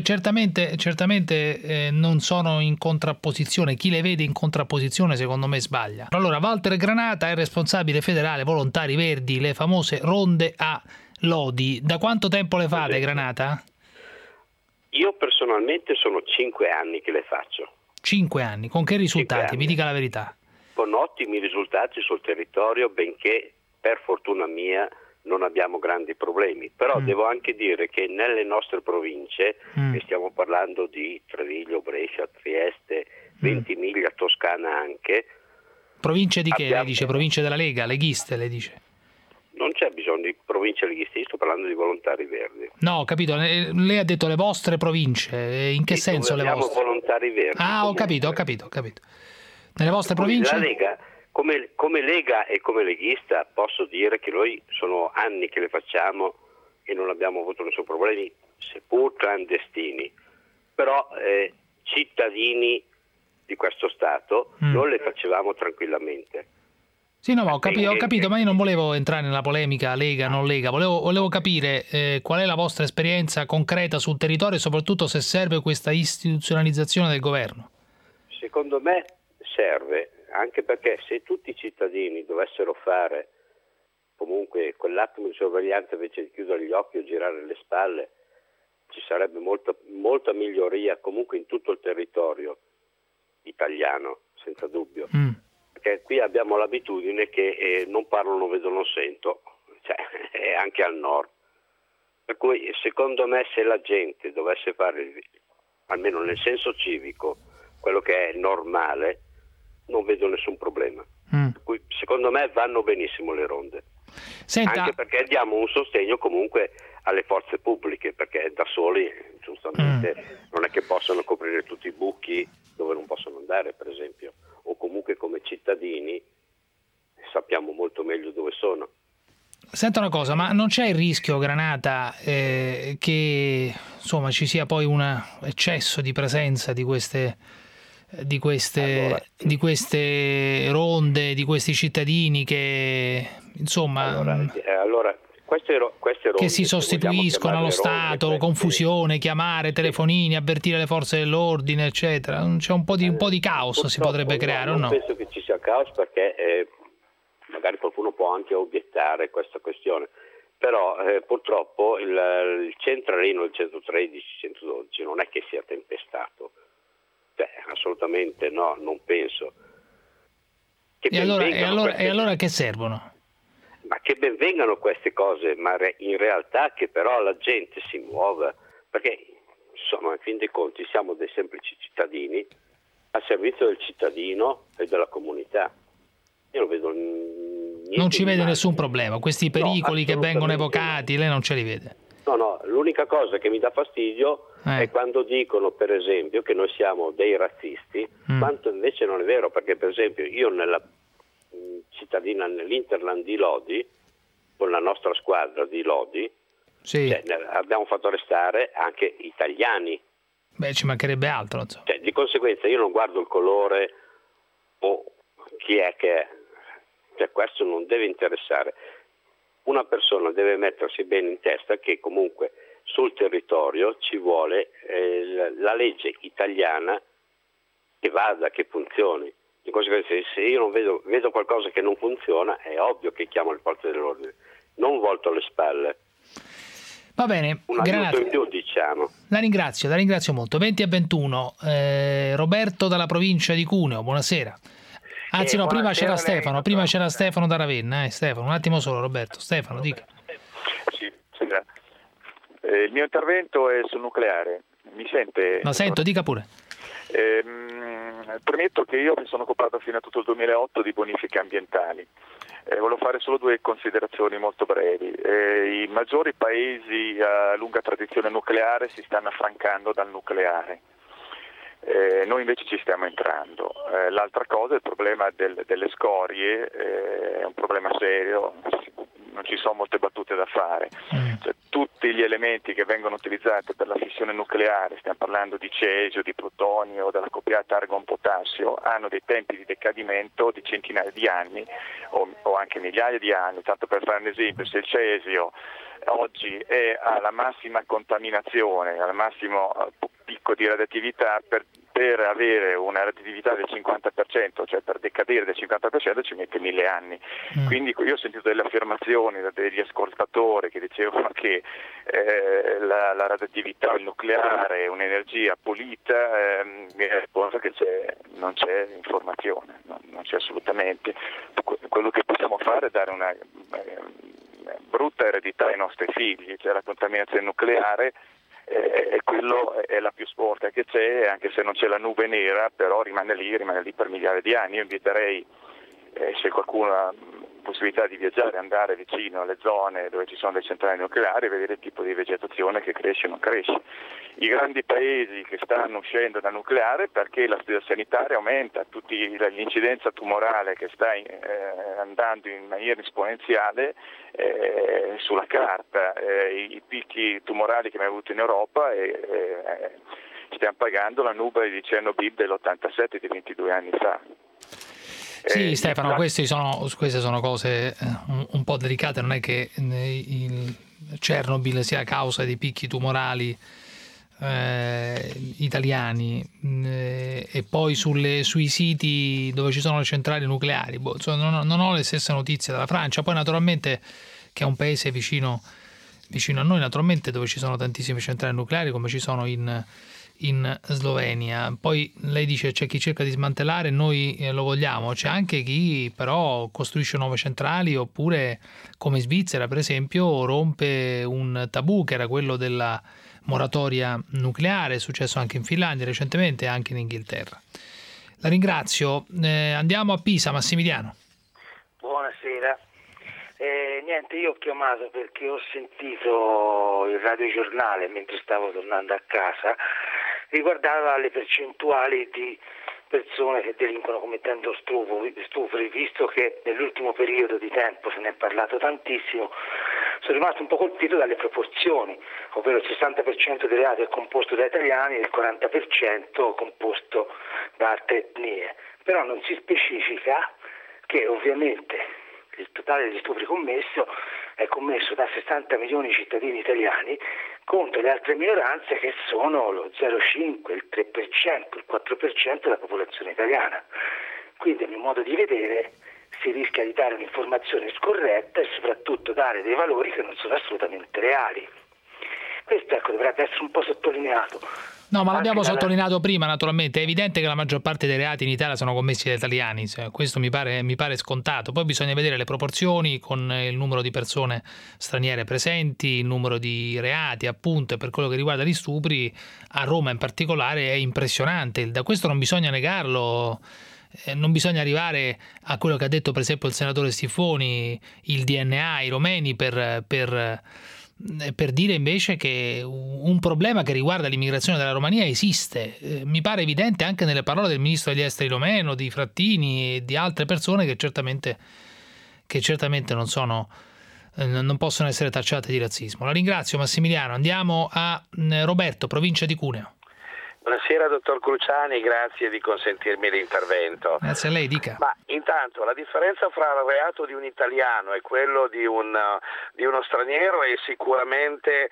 Certamente non sono in contrapposizione, chi le vede in contrapposizione secondo me sbaglia. Allora, Walter Granata è responsabile federale Volontari Verdi, le famose ronde a Lodi. Da quanto tempo le fate, Granata? Io personalmente sono 5 anni che le faccio. 5 anni, con che risultati? Mi dica la verità. Con ottimi risultati sul territorio, benché per fortuna mia non abbiamo grandi problemi, però devo anche dire che nelle nostre province, e stiamo parlando di Treviglio, Brescia, Trieste, Ventimiglia, Toscana anche. Province di che? Lei dice province della Lega, leghiste, lei dice? Non c'è bisogno di province leghiste, io sto parlando di Volontari Verdi. No, ho capito, lei ha detto le vostre province, in che senso le vostre? Siamo Volontari Verdi. Ah, ho capito. Nelle vostre province? La Lega, come Lega e come leghista posso dire che noi sono anni che le facciamo e non abbiamo avuto nessun problema, seppur clandestini, però cittadini di questo Stato non le facevamo tranquillamente. Sì, no, ma ho capito, ma io non volevo entrare nella polemica Lega, non Lega, volevo capire qual è la vostra esperienza concreta sul territorio e soprattutto se serve questa istituzionalizzazione del governo. Secondo me serve, anche perché se tutti i cittadini dovessero fare comunque quell'attimo di sorveglianza invece di chiudere gli occhi o girare le spalle, ci sarebbe molta miglioria comunque in tutto il territorio italiano, senza dubbio. Perché qui abbiamo l'abitudine che non parlo, non vedo, non sento, cioè è anche al nord. Per cui secondo me se la gente dovesse fare, almeno nel senso civico, quello che è normale, non vedo nessun problema. Per cui secondo me vanno benissimo le ronde. Senta. Anche perché diamo un sostegno comunque alle forze pubbliche, perché da soli giustamente non è che possono coprire tutti i buchi dove non possono andare, per esempio, o comunque come cittadini sappiamo molto meglio dove sono. Senta una cosa, ma non c'è il rischio, Granata, che insomma ci sia poi un eccesso di presenza di queste ronde, di questi cittadini che insomma queste ronde, che si sostituiscono allo Stato, ronde, confusione, chiamare, telefonini, avvertire le forze dell'ordine, eccetera. C'è un po' di caos si potrebbe creare, o no? Non penso che ci sia caos, perché magari qualcuno può anche obiettare questa questione, però purtroppo il centralino, il 113, 112 non è che sia tempestato. Assolutamente no, non penso. E allora che servono? Ma che ben vengano queste cose, ma in realtà che però la gente si muova, perché insomma, in fin dei conti siamo dei semplici cittadini al servizio del cittadino e della comunità. Io non vedo niente. Non ci vede nessun problema, questi pericoli che vengono evocati, lei non ce li vede? No, l'unica cosa che mi dà fastidio è quando dicono, per esempio, che noi siamo dei razzisti, quanto invece non è vero, perché per esempio io nella cittadina, nell'Interland di Lodi, con la nostra squadra di Lodi, Sì. Cioè, abbiamo fatto arrestare anche italiani. Beh, ci mancherebbe altro. Cioè, di conseguenza io non guardo il colore o chi è che è. Cioè, questo non deve interessare. Una persona deve mettersi bene in testa che comunque sul territorio ci vuole la legge italiana che vada, che funzioni. Di conseguenza, se io non vedo qualcosa che non funziona, è ovvio che chiamo le forze dell'ordine, non volto le spalle. Va bene, un aiuto in più, diciamo. La ringrazio molto. 20:21, Roberto dalla provincia di Cuneo, buonasera. Anzi no, prima c'era Stefano, Stefano da Ravenna. Stefano, un attimo solo Roberto. Stefano, dica. Sì. Il mio intervento è sul nucleare. Mi sente? Lo sento, dica pure. Premetto che io mi sono occupato fino a tutto il 2008 di bonifiche ambientali. Volevo fare solo 2 considerazioni molto brevi. I maggiori paesi a lunga tradizione nucleare si stanno affrancando dal nucleare. Noi invece ci stiamo entrando. L'altra cosa, il problema delle scorie è un problema serio, non ci sono molte battute da fare. Cioè, tutti gli elementi che vengono utilizzati per la fissione nucleare, stiamo parlando di cesio, di plutonio, della coppiata argon-potassio, hanno dei tempi di decadimento di centinaia di anni o anche migliaia di anni. Tanto per fare un esempio, se il cesio oggi è alla massima contaminazione, al massimo picco di radioattività, per avere una radioattività del 50%, cioè per decadere del 50% ci mette 1000 anni. Quindi io ho sentito delle affermazioni degli ascoltatori che dicevano che la radioattività, il nucleare è un'energia pulita. Mi rispondo che non c'è informazione, non c'è assolutamente. Quello che possiamo fare è dare una brutta eredità ai nostri figli, cioè la contaminazione nucleare. E quello è la più sporca che c'è, anche se non c'è la nube nera, però rimane lì per migliaia di anni. Io inviterei, se qualcuno ha possibilità di viaggiare, andare vicino alle zone dove ci sono le centrali nucleari e vedere il tipo di vegetazione che cresce o non cresce. I grandi paesi che stanno uscendo dal nucleare, perché la spesa sanitaria aumenta, l'incidenza tumorale che sta andando in maniera esponenziale sulla carta, i picchi tumorali che abbiamo avuto in Europa stiamo pagando la nube di Chernobyl dell'87 di 22 anni fa. Sì, Stefano, queste sono cose un po' delicate, non è che il Chernobyl sia causa dei picchi tumorali italiani, e poi sui siti dove ci sono le centrali nucleari, non ho le stesse notizie dalla Francia. Poi naturalmente, che è un paese vicino a noi, naturalmente, dove ci sono tantissime centrali nucleari, come ci sono in Slovenia. Poi lei dice c'è chi cerca di smantellare, noi lo vogliamo, c'è anche chi però costruisce nuove centrali, oppure come Svizzera per esempio rompe un tabù che era quello della moratoria nucleare. È successo anche in Finlandia recentemente e anche in Inghilterra. La ringrazio. Andiamo a Pisa. Massimiliano. Buonasera. Niente, io ho chiamato perché ho sentito il radiogiornale mentre stavo tornando a casa, riguardava le percentuali di persone che delinquono commettendo stupri, visto che nell'ultimo periodo di tempo se ne è parlato tantissimo. Sono rimasto un po' colpito dalle proporzioni, ovvero il 60% dei reati è composto da italiani e il 40% composto da altre etnie, però non si specifica che ovviamente il totale degli stupri è commesso da 60 milioni di cittadini italiani contro le altre minoranze che sono lo 0,5, il 3%, il 4% della popolazione italiana. Quindi a mio modo di vedere si rischia di dare un'informazione scorretta e soprattutto dare dei valori che non sono assolutamente reali. Questo dovrebbe essere un po' sottolineato. No, ma l'abbiamo sottolineato prima, naturalmente. È evidente che la maggior parte dei reati in Italia sono commessi da italiani, questo mi pare scontato. Poi bisogna vedere le proporzioni con il numero di persone straniere presenti, il numero di reati, appunto, e per quello che riguarda gli stupri, a Roma in particolare è impressionante. Da questo non bisogna negarlo. Non bisogna arrivare a quello che ha detto per esempio il senatore Stiffoni, il DNA, i romeni, per dire invece che un problema che riguarda l'immigrazione della Romania esiste. Mi pare evidente anche nelle parole del ministro degli esteri romeno, di Frattini e di altre persone che certamente non sono non possono essere tacciate di razzismo. La ringrazio Massimiliano. Andiamo a Roberto, provincia di Cuneo. Buonasera dottor Cruciani, grazie di consentirmi l'intervento. Grazie a lei, dica. Ma intanto la differenza fra il reato di un italiano e quello di uno straniero è sicuramente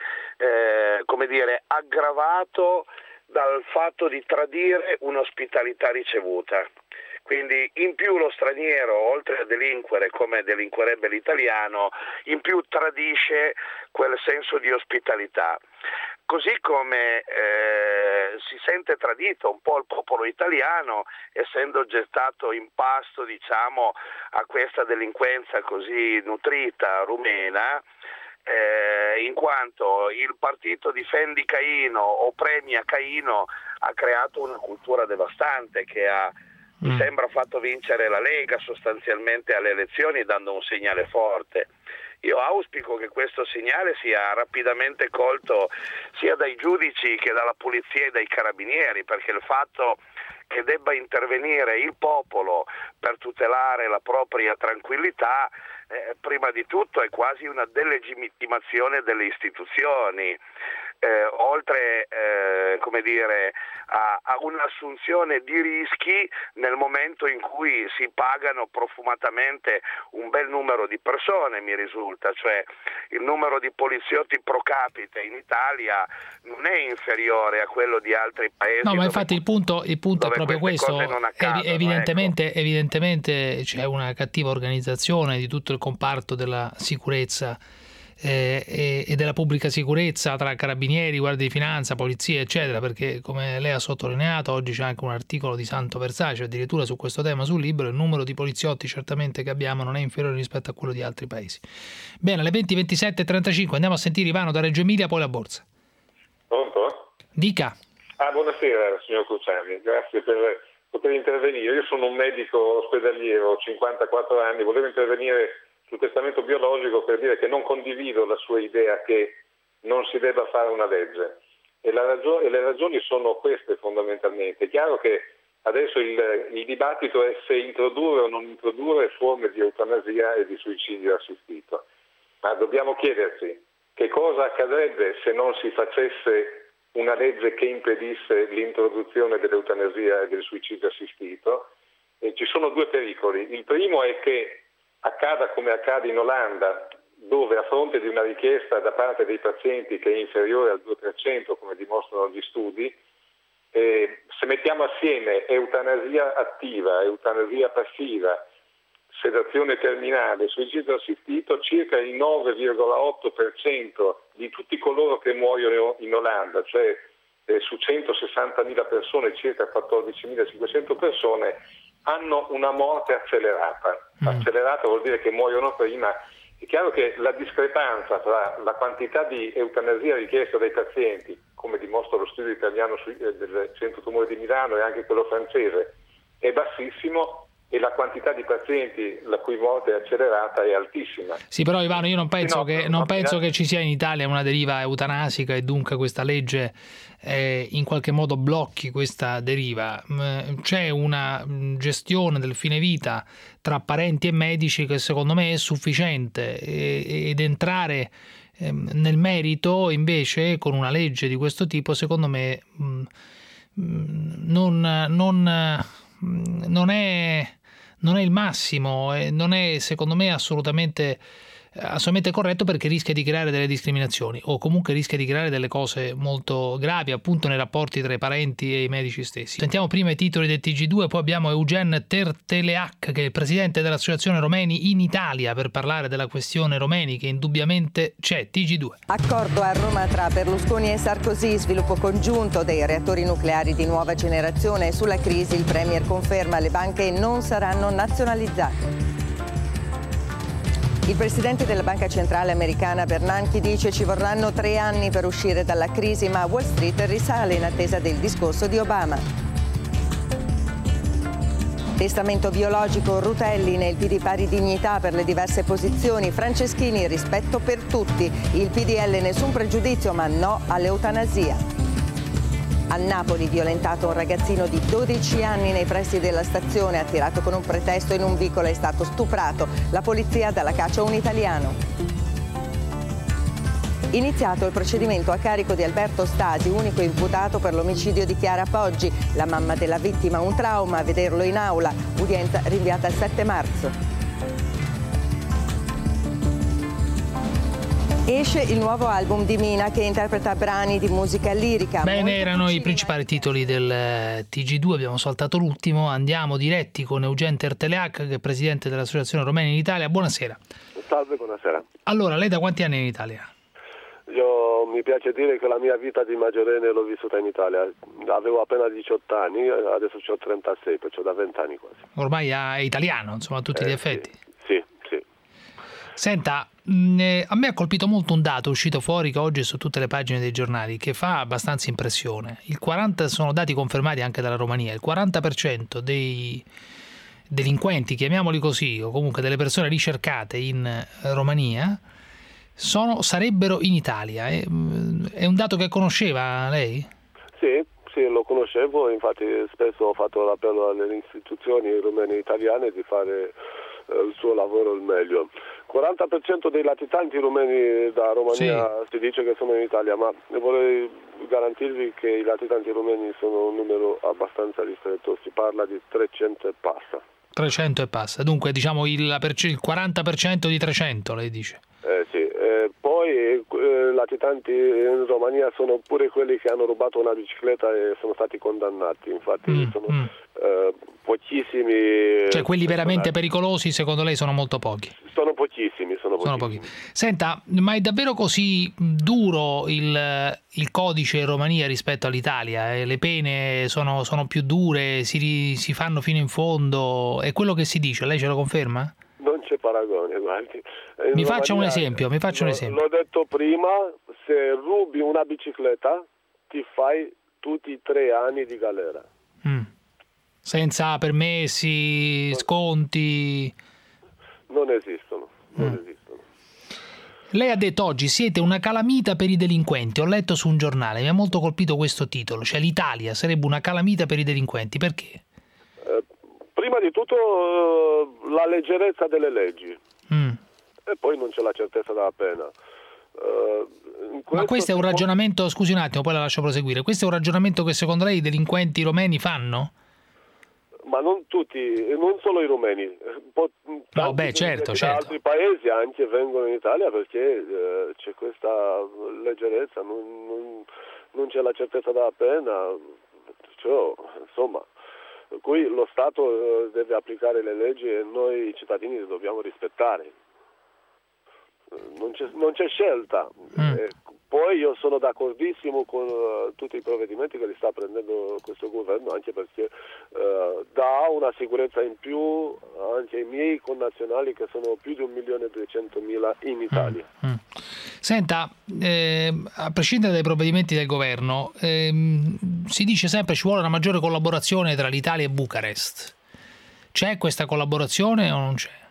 aggravato dal fatto di tradire un'ospitalità ricevuta. Quindi in più lo straniero, oltre a delinquere come delinquerebbe l'italiano, in più tradisce quel senso di ospitalità. Così come si sente tradito un po' il popolo italiano, essendo gettato in pasto, diciamo, a questa delinquenza così nutrita rumena, in quanto il partito Difendi Caino o Premia Caino ha creato una cultura devastante che mi sembra fatto vincere la Lega sostanzialmente alle elezioni, dando un segnale forte. Io auspico che questo segnale sia rapidamente colto sia dai giudici che dalla polizia e dai carabinieri, perché il fatto che debba intervenire il popolo per tutelare la propria tranquillità, prima di tutto è quasi una delegittimazione delle istituzioni, oltre a un'assunzione di rischi nel momento in cui si pagano profumatamente un bel numero di persone, mi risulta, cioè il numero di poliziotti pro capite in Italia non è inferiore a quello di altri paesi. No, ma infatti il punto è proprio questo. Evidentemente c'è una cattiva organizzazione di tutto il comparto della sicurezza e della pubblica sicurezza tra carabinieri, guardia di finanza, polizia eccetera, perché come lei ha sottolineato oggi c'è anche un articolo di Santo Versace addirittura su questo tema sul Libero. Il numero di poliziotti certamente che abbiamo non è inferiore rispetto a quello di altri paesi. Bene, alle 20:27:35 andiamo a sentire Ivano da Reggio Emilia, poi la borsa. Pronto? Dica. Buonasera signor Cruciani, grazie per poter intervenire. Io sono un medico ospedaliero, ho 54 anni, volevo intervenire sul testamento biologico per dire che non condivido la sua idea che non si debba fare una legge e le ragioni sono queste fondamentalmente. È chiaro che adesso il dibattito è se introdurre o non introdurre forme di eutanasia e di suicidio assistito, ma dobbiamo chiederci che cosa accadrebbe se non si facesse una legge che impedisse l'introduzione dell'eutanasia e del suicidio assistito. E ci sono due pericoli. Il primo è che accada come accade in Olanda, dove a fronte di una richiesta da parte dei pazienti che è inferiore al 2%, come dimostrano gli studi, se mettiamo assieme eutanasia attiva, eutanasia passiva, sedazione terminale, suicidio assistito, circa il 9,8% di tutti coloro che muoiono in Olanda, cioè su 160.000 persone, circa 14.500 persone, hanno una morte accelerata. Accelerata vuol dire che muoiono prima. È chiaro che la discrepanza tra la quantità di eutanasia richiesta dai pazienti, come dimostra lo studio italiano del Centro Tumori di Milano e anche quello francese, è bassissimo, e la quantità di pazienti la cui morte è accelerata è altissima. Sì, però Ivano, io non penso che ci sia in Italia una deriva eutanasica e dunque questa legge in qualche modo blocchi questa deriva. C'è una gestione del fine vita tra parenti e medici che secondo me è sufficiente ed entrare nel merito invece con una legge di questo tipo secondo me non è il massimo e non è secondo me assolutamente corretto, perché rischia di creare delle discriminazioni o comunque rischia di creare delle cose molto gravi appunto nei rapporti tra i parenti e i medici stessi. Sentiamo prima i titoli del TG2, poi abbiamo Eugen Terteleac che è il presidente dell'Associazione Romeni in Italia per parlare della questione romeni che indubbiamente c'è. TG2. Accordo a Roma tra Berlusconi e Sarkozy, sviluppo congiunto dei reattori nucleari di nuova generazione. Sulla crisi il Premier conferma le banche non saranno nazionalizzate. Il presidente della Banca Centrale americana Bernanke dice ci vorranno 3 anni per uscire dalla crisi, ma Wall Street risale in attesa del discorso di Obama. Testamento biologico, Rutelli nel PD pari dignità per le diverse posizioni, Franceschini rispetto per tutti, il PDL nessun pregiudizio ma no all'eutanasia. A Napoli violentato un ragazzino di 12 anni nei pressi della stazione, attirato con un pretesto in un vicolo, è stato stuprato. La polizia dà la caccia a un italiano. Iniziato il procedimento a carico di Alberto Stasi, unico imputato per l'omicidio di Chiara Poggi. La mamma della vittima un trauma a vederlo in aula. Udienza rinviata al 7 marzo. Esce il nuovo album di Mina che interpreta brani di musica lirica. Bene, erano i principali titoli del TG2, abbiamo saltato l'ultimo. Andiamo diretti con Eugen Terteleac, che è presidente dell'Associazione Romeni in Italia. Buonasera. Salve, buonasera. Allora, lei da quanti anni è in Italia? Io mi piace dire che la mia vita di maggiorenne l'ho vissuta in Italia. Avevo appena 18 anni, adesso ho 36, perciò da 20 anni quasi. Ormai è italiano, insomma, a tutti gli effetti. Sì. Senta, a me ha colpito molto un dato uscito fuori che oggi è su tutte le pagine dei giornali, che fa abbastanza impressione. Sono dati confermati anche dalla Romania. Il 40% dei delinquenti, chiamiamoli così, o comunque delle persone ricercate in Romania, sarebbero in Italia. È un dato che conosceva lei? Sì, lo conoscevo, infatti spesso ho fatto l'appello alle istituzioni romene e italiane di fare il suo lavoro il meglio. 40% dei latitanti rumeni da Romania si dice che sono in Italia, ma vorrei garantirvi che i latitanti rumeni sono un numero abbastanza ristretto, si parla di 300 e passa. 300 e passa, dunque diciamo il 40% di 300, lei dice? Sì, poi latitanti in Romania sono pure quelli che hanno rubato una bicicletta e sono stati condannati, infatti sono pochissimi. Cioè quelli veramente pericolosi secondo lei sono molto pochi? Sono pochissimi. Senta, ma è davvero così duro il codice in Romania rispetto all'Italia? Le pene sono più dure, si fanno fino in fondo? È quello che si dice, lei ce lo conferma? Non c'è paragone, guardi. Mi faccia un esempio. L'ho detto prima, se rubi una bicicletta ti fai tutti i 3 anni di galera. Senza permessi, sconti? Non esistono. Lei ha detto oggi siete una calamita per i delinquenti, ho letto su un giornale, mi ha molto colpito questo titolo, cioè l'Italia sarebbe una calamita per i delinquenti, perché? Prima di tutto la leggerezza delle leggi e poi non c'è la certezza della pena. Ma questo è un ragionamento, scusi un attimo, poi la lascio proseguire, questo è un ragionamento che secondo lei i delinquenti romeni fanno? Ma non tutti, non solo i romeni, certo. Da altri paesi anche vengono in Italia perché c'è questa leggerezza, non c'è la certezza della pena, insomma, qui lo Stato deve applicare le leggi e noi cittadini le dobbiamo rispettare. Non c'è scelta. Poi io sono d'accordissimo con tutti i provvedimenti che li sta prendendo questo governo, anche perché dà una sicurezza in più anche ai miei connazionali che sono più di 1.200.000 in Italia. Senta, a prescindere dai provvedimenti del governo, si dice sempre ci vuole una maggiore collaborazione tra l'Italia e Bucarest. C'è questa collaborazione o non c'è?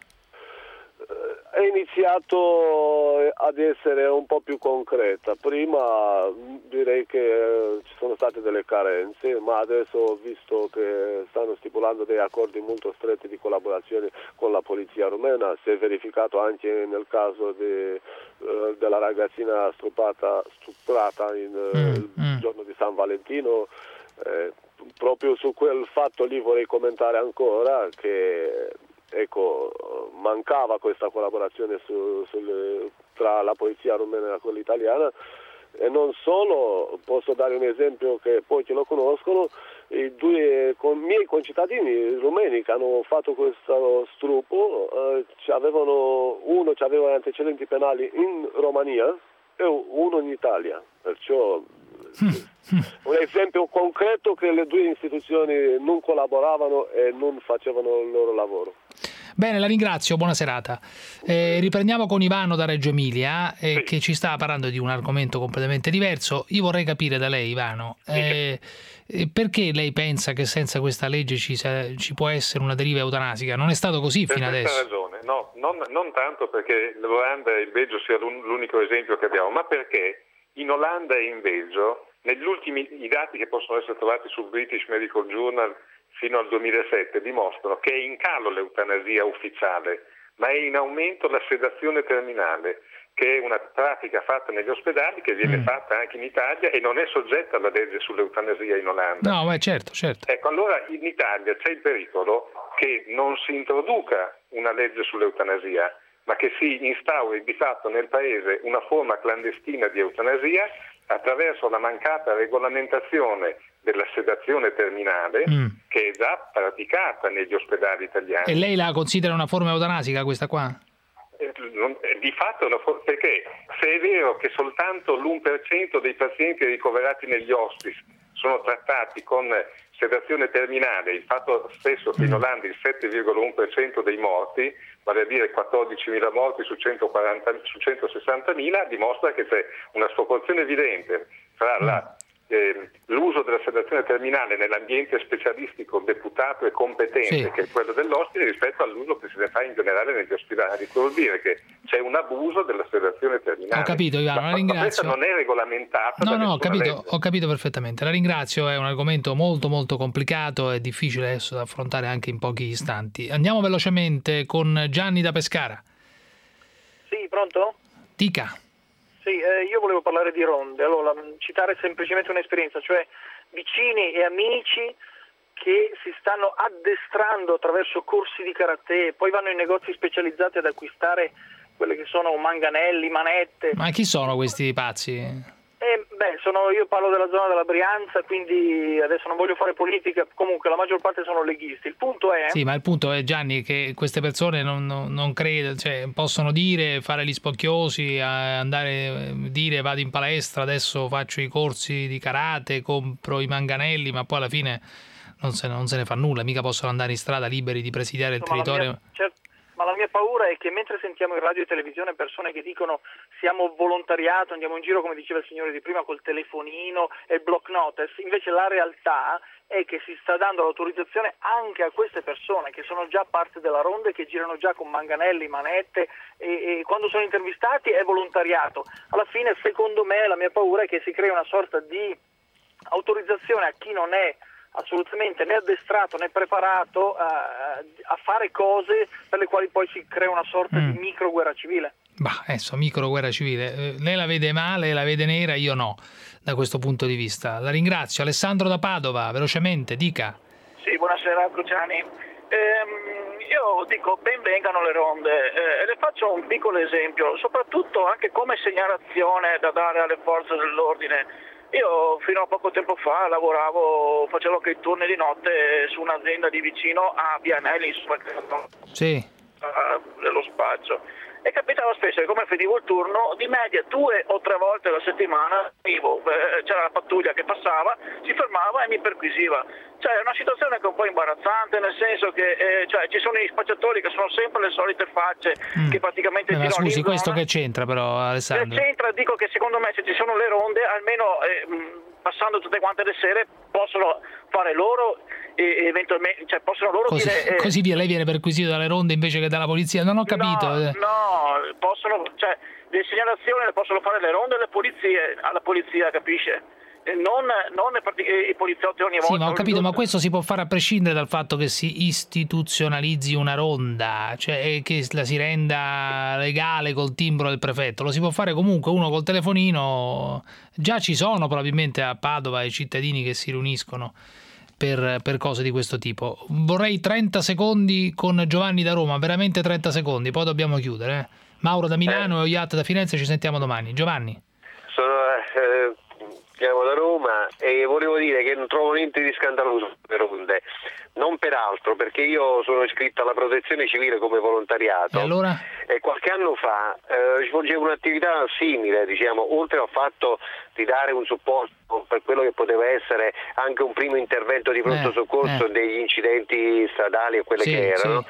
È iniziato ad essere un po' più concreta. Prima direi che ci sono state delle carenze, ma adesso ho visto che stanno stipulando dei accordi molto stretti di collaborazione con la polizia rumena. Si è verificato anche nel caso della ragazzina stuprata il giorno di San Valentino. Proprio su quel fatto lì vorrei commentare ancora che mancava questa collaborazione tra la polizia rumena e quella italiana, e non solo, posso dare un esempio che pochi lo conoscono, i 2 miei concittadini rumeni che hanno fatto questo stupro uno aveva antecedenti penali in Romania e uno in Italia, perciò un esempio concreto che le 2 istituzioni non collaboravano e non facevano il loro lavoro. Bene, la ringrazio, buona serata. Riprendiamo con Ivano da Reggio Emilia che ci sta parlando di un argomento completamente diverso. Io vorrei capire da lei, Ivano, perché lei pensa che senza questa legge ci può essere una deriva eutanasica? Non è stato così fino adesso. Per questa ragione, no, non tanto perché l'Olanda e il Belgio sia l'unico esempio che abbiamo, ma perché in Olanda e in Belgio, negli ultimi i dati che possono essere trovati sul British Medical Journal fino al 2007 dimostrano che è in calo l'eutanasia ufficiale, ma è in aumento la sedazione terminale, che è una pratica fatta negli ospedali, che viene fatta anche in Italia e non è soggetta alla legge sull'eutanasia in Olanda. No, ma certo. Ecco, allora in Italia c'è il pericolo che non si introduca una legge sull'eutanasia, ma che si instauri di fatto nel paese una forma clandestina di eutanasia attraverso la mancata regolamentazione della sedazione terminale che è già praticata negli ospedali italiani. E lei la considera una forma eutanasica questa qua? Di fatto, perché se è vero che soltanto l'1% dei pazienti ricoverati negli hospice sono trattati con sedazione terminale, il fatto stesso che in Olanda il 7,1% dei morti, vale a dire 14.000 morti su 160.000, dimostra che c'è una sproporzione evidente tra l'uso della sedazione terminale nell'ambiente specialistico deputato e competente, che è quello dell'ospite, rispetto all'uso che se ne fa in generale negli ospedali. Vuol dire che c'è un abuso della sedazione terminale. Ho capito, Ivano, la ringrazio. Questa non è regolamentata. No, ho capito perfettamente. La ringrazio, è un argomento molto molto complicato e difficile adesso da affrontare anche in pochi istanti. Andiamo velocemente con Gianni da Pescara. Sì, pronto? Dica. Sì, io volevo parlare di ronde, allora citare semplicemente un'esperienza, cioè vicini e amici che si stanno addestrando attraverso corsi di karate, poi vanno in negozi specializzati ad acquistare quelle che sono manganelli, manette. Ma chi sono questi pazzi? Io parlo della zona della Brianza, quindi adesso non voglio fare politica, comunque la maggior parte sono leghisti. Il punto è... Sì, ma il punto è, Gianni, che queste persone non credo, cioè possono dire, fare gli spocchiosi, dire vado in palestra, adesso faccio i corsi di karate, compro i manganelli, ma poi alla fine non se ne fa nulla, mica possono andare in strada liberi di presidiare il territorio. Ma la mia paura è che mentre sentiamo in radio e televisione persone che dicono siamo volontariato, andiamo in giro, come diceva il signore di prima, col telefonino e il block notice, invece la realtà è che si sta dando l'autorizzazione anche a queste persone che sono già parte della ronda e che girano già con manganelli, manette e quando sono intervistati è volontariato. Alla fine, secondo me, la mia paura è che si crei una sorta di autorizzazione a chi non è assolutamente né addestrato né preparato a fare cose per le quali poi si crea una sorta di micro guerra civile. Micro guerra civile. Lei la vede male, la vede nera, io no, da questo punto di vista. La ringrazio. Alessandro da Padova, velocemente, dica. Sì, buonasera Cruciani. Io dico ben vengano le ronde e le faccio un piccolo esempio, soprattutto anche come segnalazione da dare alle forze dell'ordine. Io fino a poco tempo fa facevo anche i turni di notte su un'azienda di vicino a Vianelli, dello spaccio. E capitava spesso che come finivo il turno, di media 2 o 3 volte alla settimana c'era la pattuglia che passava, si fermava e mi perquisiva. Cioè è una situazione che è un po' imbarazzante, nel senso che ci sono i spacciatori che sono sempre le solite facce che praticamente ma scusi, questo che c'entra però, Alessandro? C'entra, dico che secondo me se ci sono le ronde, almeno passando tutte quante le sere, possono fare loro e eventualmente, cioè possono loro dire... Così via, lei viene perquisito dalle ronde invece che dalla polizia? Non ho capito. No, possono, cioè le segnalazioni le possono fare le ronde e le polizie, alla polizia, capisce? Non i poliziotti ogni volta. Sì, ma ho capito, ma questo si può fare a prescindere dal fatto che si istituzionalizzi una ronda, cioè che la si renda legale col timbro del prefetto. Lo si può fare comunque uno col telefonino. Già ci sono probabilmente a Padova i cittadini che si riuniscono per cose di questo tipo. Vorrei 30 secondi con Giovanni da Roma, veramente 30 secondi, poi dobbiamo chiudere. Mauro da Milano e Oyat da Firenze, ci sentiamo domani. Giovanni. Chiamo da Roma e volevo dire che non trovo niente di scandaloso per ronde, non per altro, perché io sono iscritto alla protezione civile come volontariato e qualche anno fa svolgevo un'attività simile, diciamo, oltre al fatto di dare un supporto per quello che poteva essere anche un primo intervento di pronto soccorso degli incidenti stradali e quelle che erano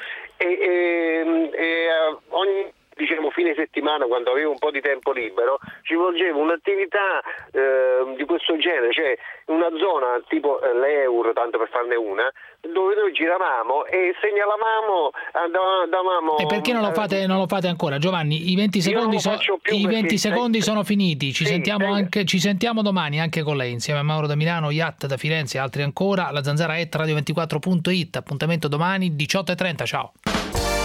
e ogni fine settimana, quando avevo un po' di tempo libero, ci svolgevo un'attività di questo genere, cioè una zona tipo l'Eur, tanto per farne una, dove noi giravamo e segnalavamo, davamo... E perché non lo fate ancora, Giovanni? I 20 secondi sono finiti, ci sentiamo domani anche con lei, insieme a Mauro da Milano, Oyat da Firenze e altri ancora. La Zanzara è radio24.it, appuntamento domani 18:30, ciao.